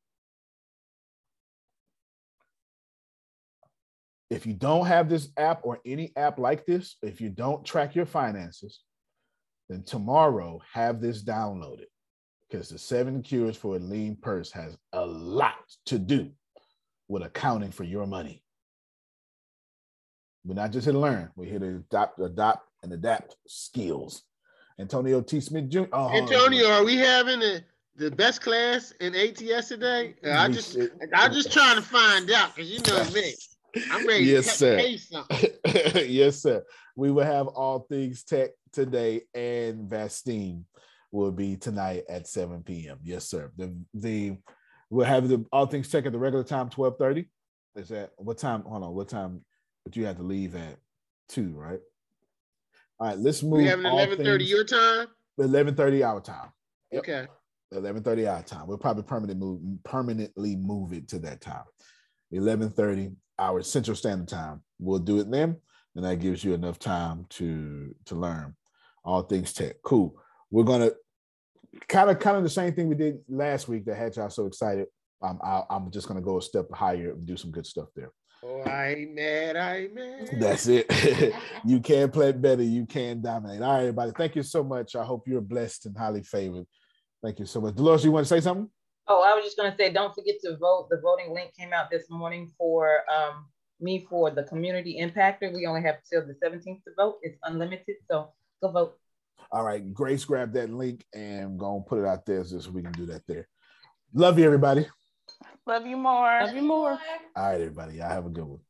If you don't have this app or any app like this, if you don't track your finances, then tomorrow have this downloaded, because the 7 Cures for a Lean Purse has a lot to do with accounting for your money. We're not just here to learn. We're here to adopt, and adapt skills. Antonio T. Smith Jr. Antonio, are we having the best class in ATS today? I'm just trying to find out because you know me. I'm ready to pay something. Yes, sir. We will have All Things Tech today, and Vastine will be tonight at 7 p.m. Yes, sir. We'll have the All Things Tech at the regular time, 12:30. Is that what time? Hold on, what time would you have to leave at? 2, right? All right, let's move. We have an 11:30 your time? 11:30 our time. Yep. Okay. 11:30 our time. We'll probably permanently move it to that time. 11:30 our Central Standard Time. We'll do it then, and that gives you enough time to learn All Things Tech. Cool. We're gonna kind of the same thing we did last week that had y'all so excited. I'm just gonna go a step higher and do some good stuff there. Oh, I ain't mad. That's it. You can play better. You can dominate. All right, everybody. Thank you so much. I hope you're blessed and highly favored. Thank you so much. Dolores, you want to say something? Oh, I was just going to say, don't forget to vote. The voting link came out this morning for me for the community impactor. We only have till the 17th to vote. It's unlimited, so go vote. All right, Grace, grab that link and go and put it out there so we can do that there. Love you, everybody. Love you more. Love you more. All right, everybody. Y'all have a good one.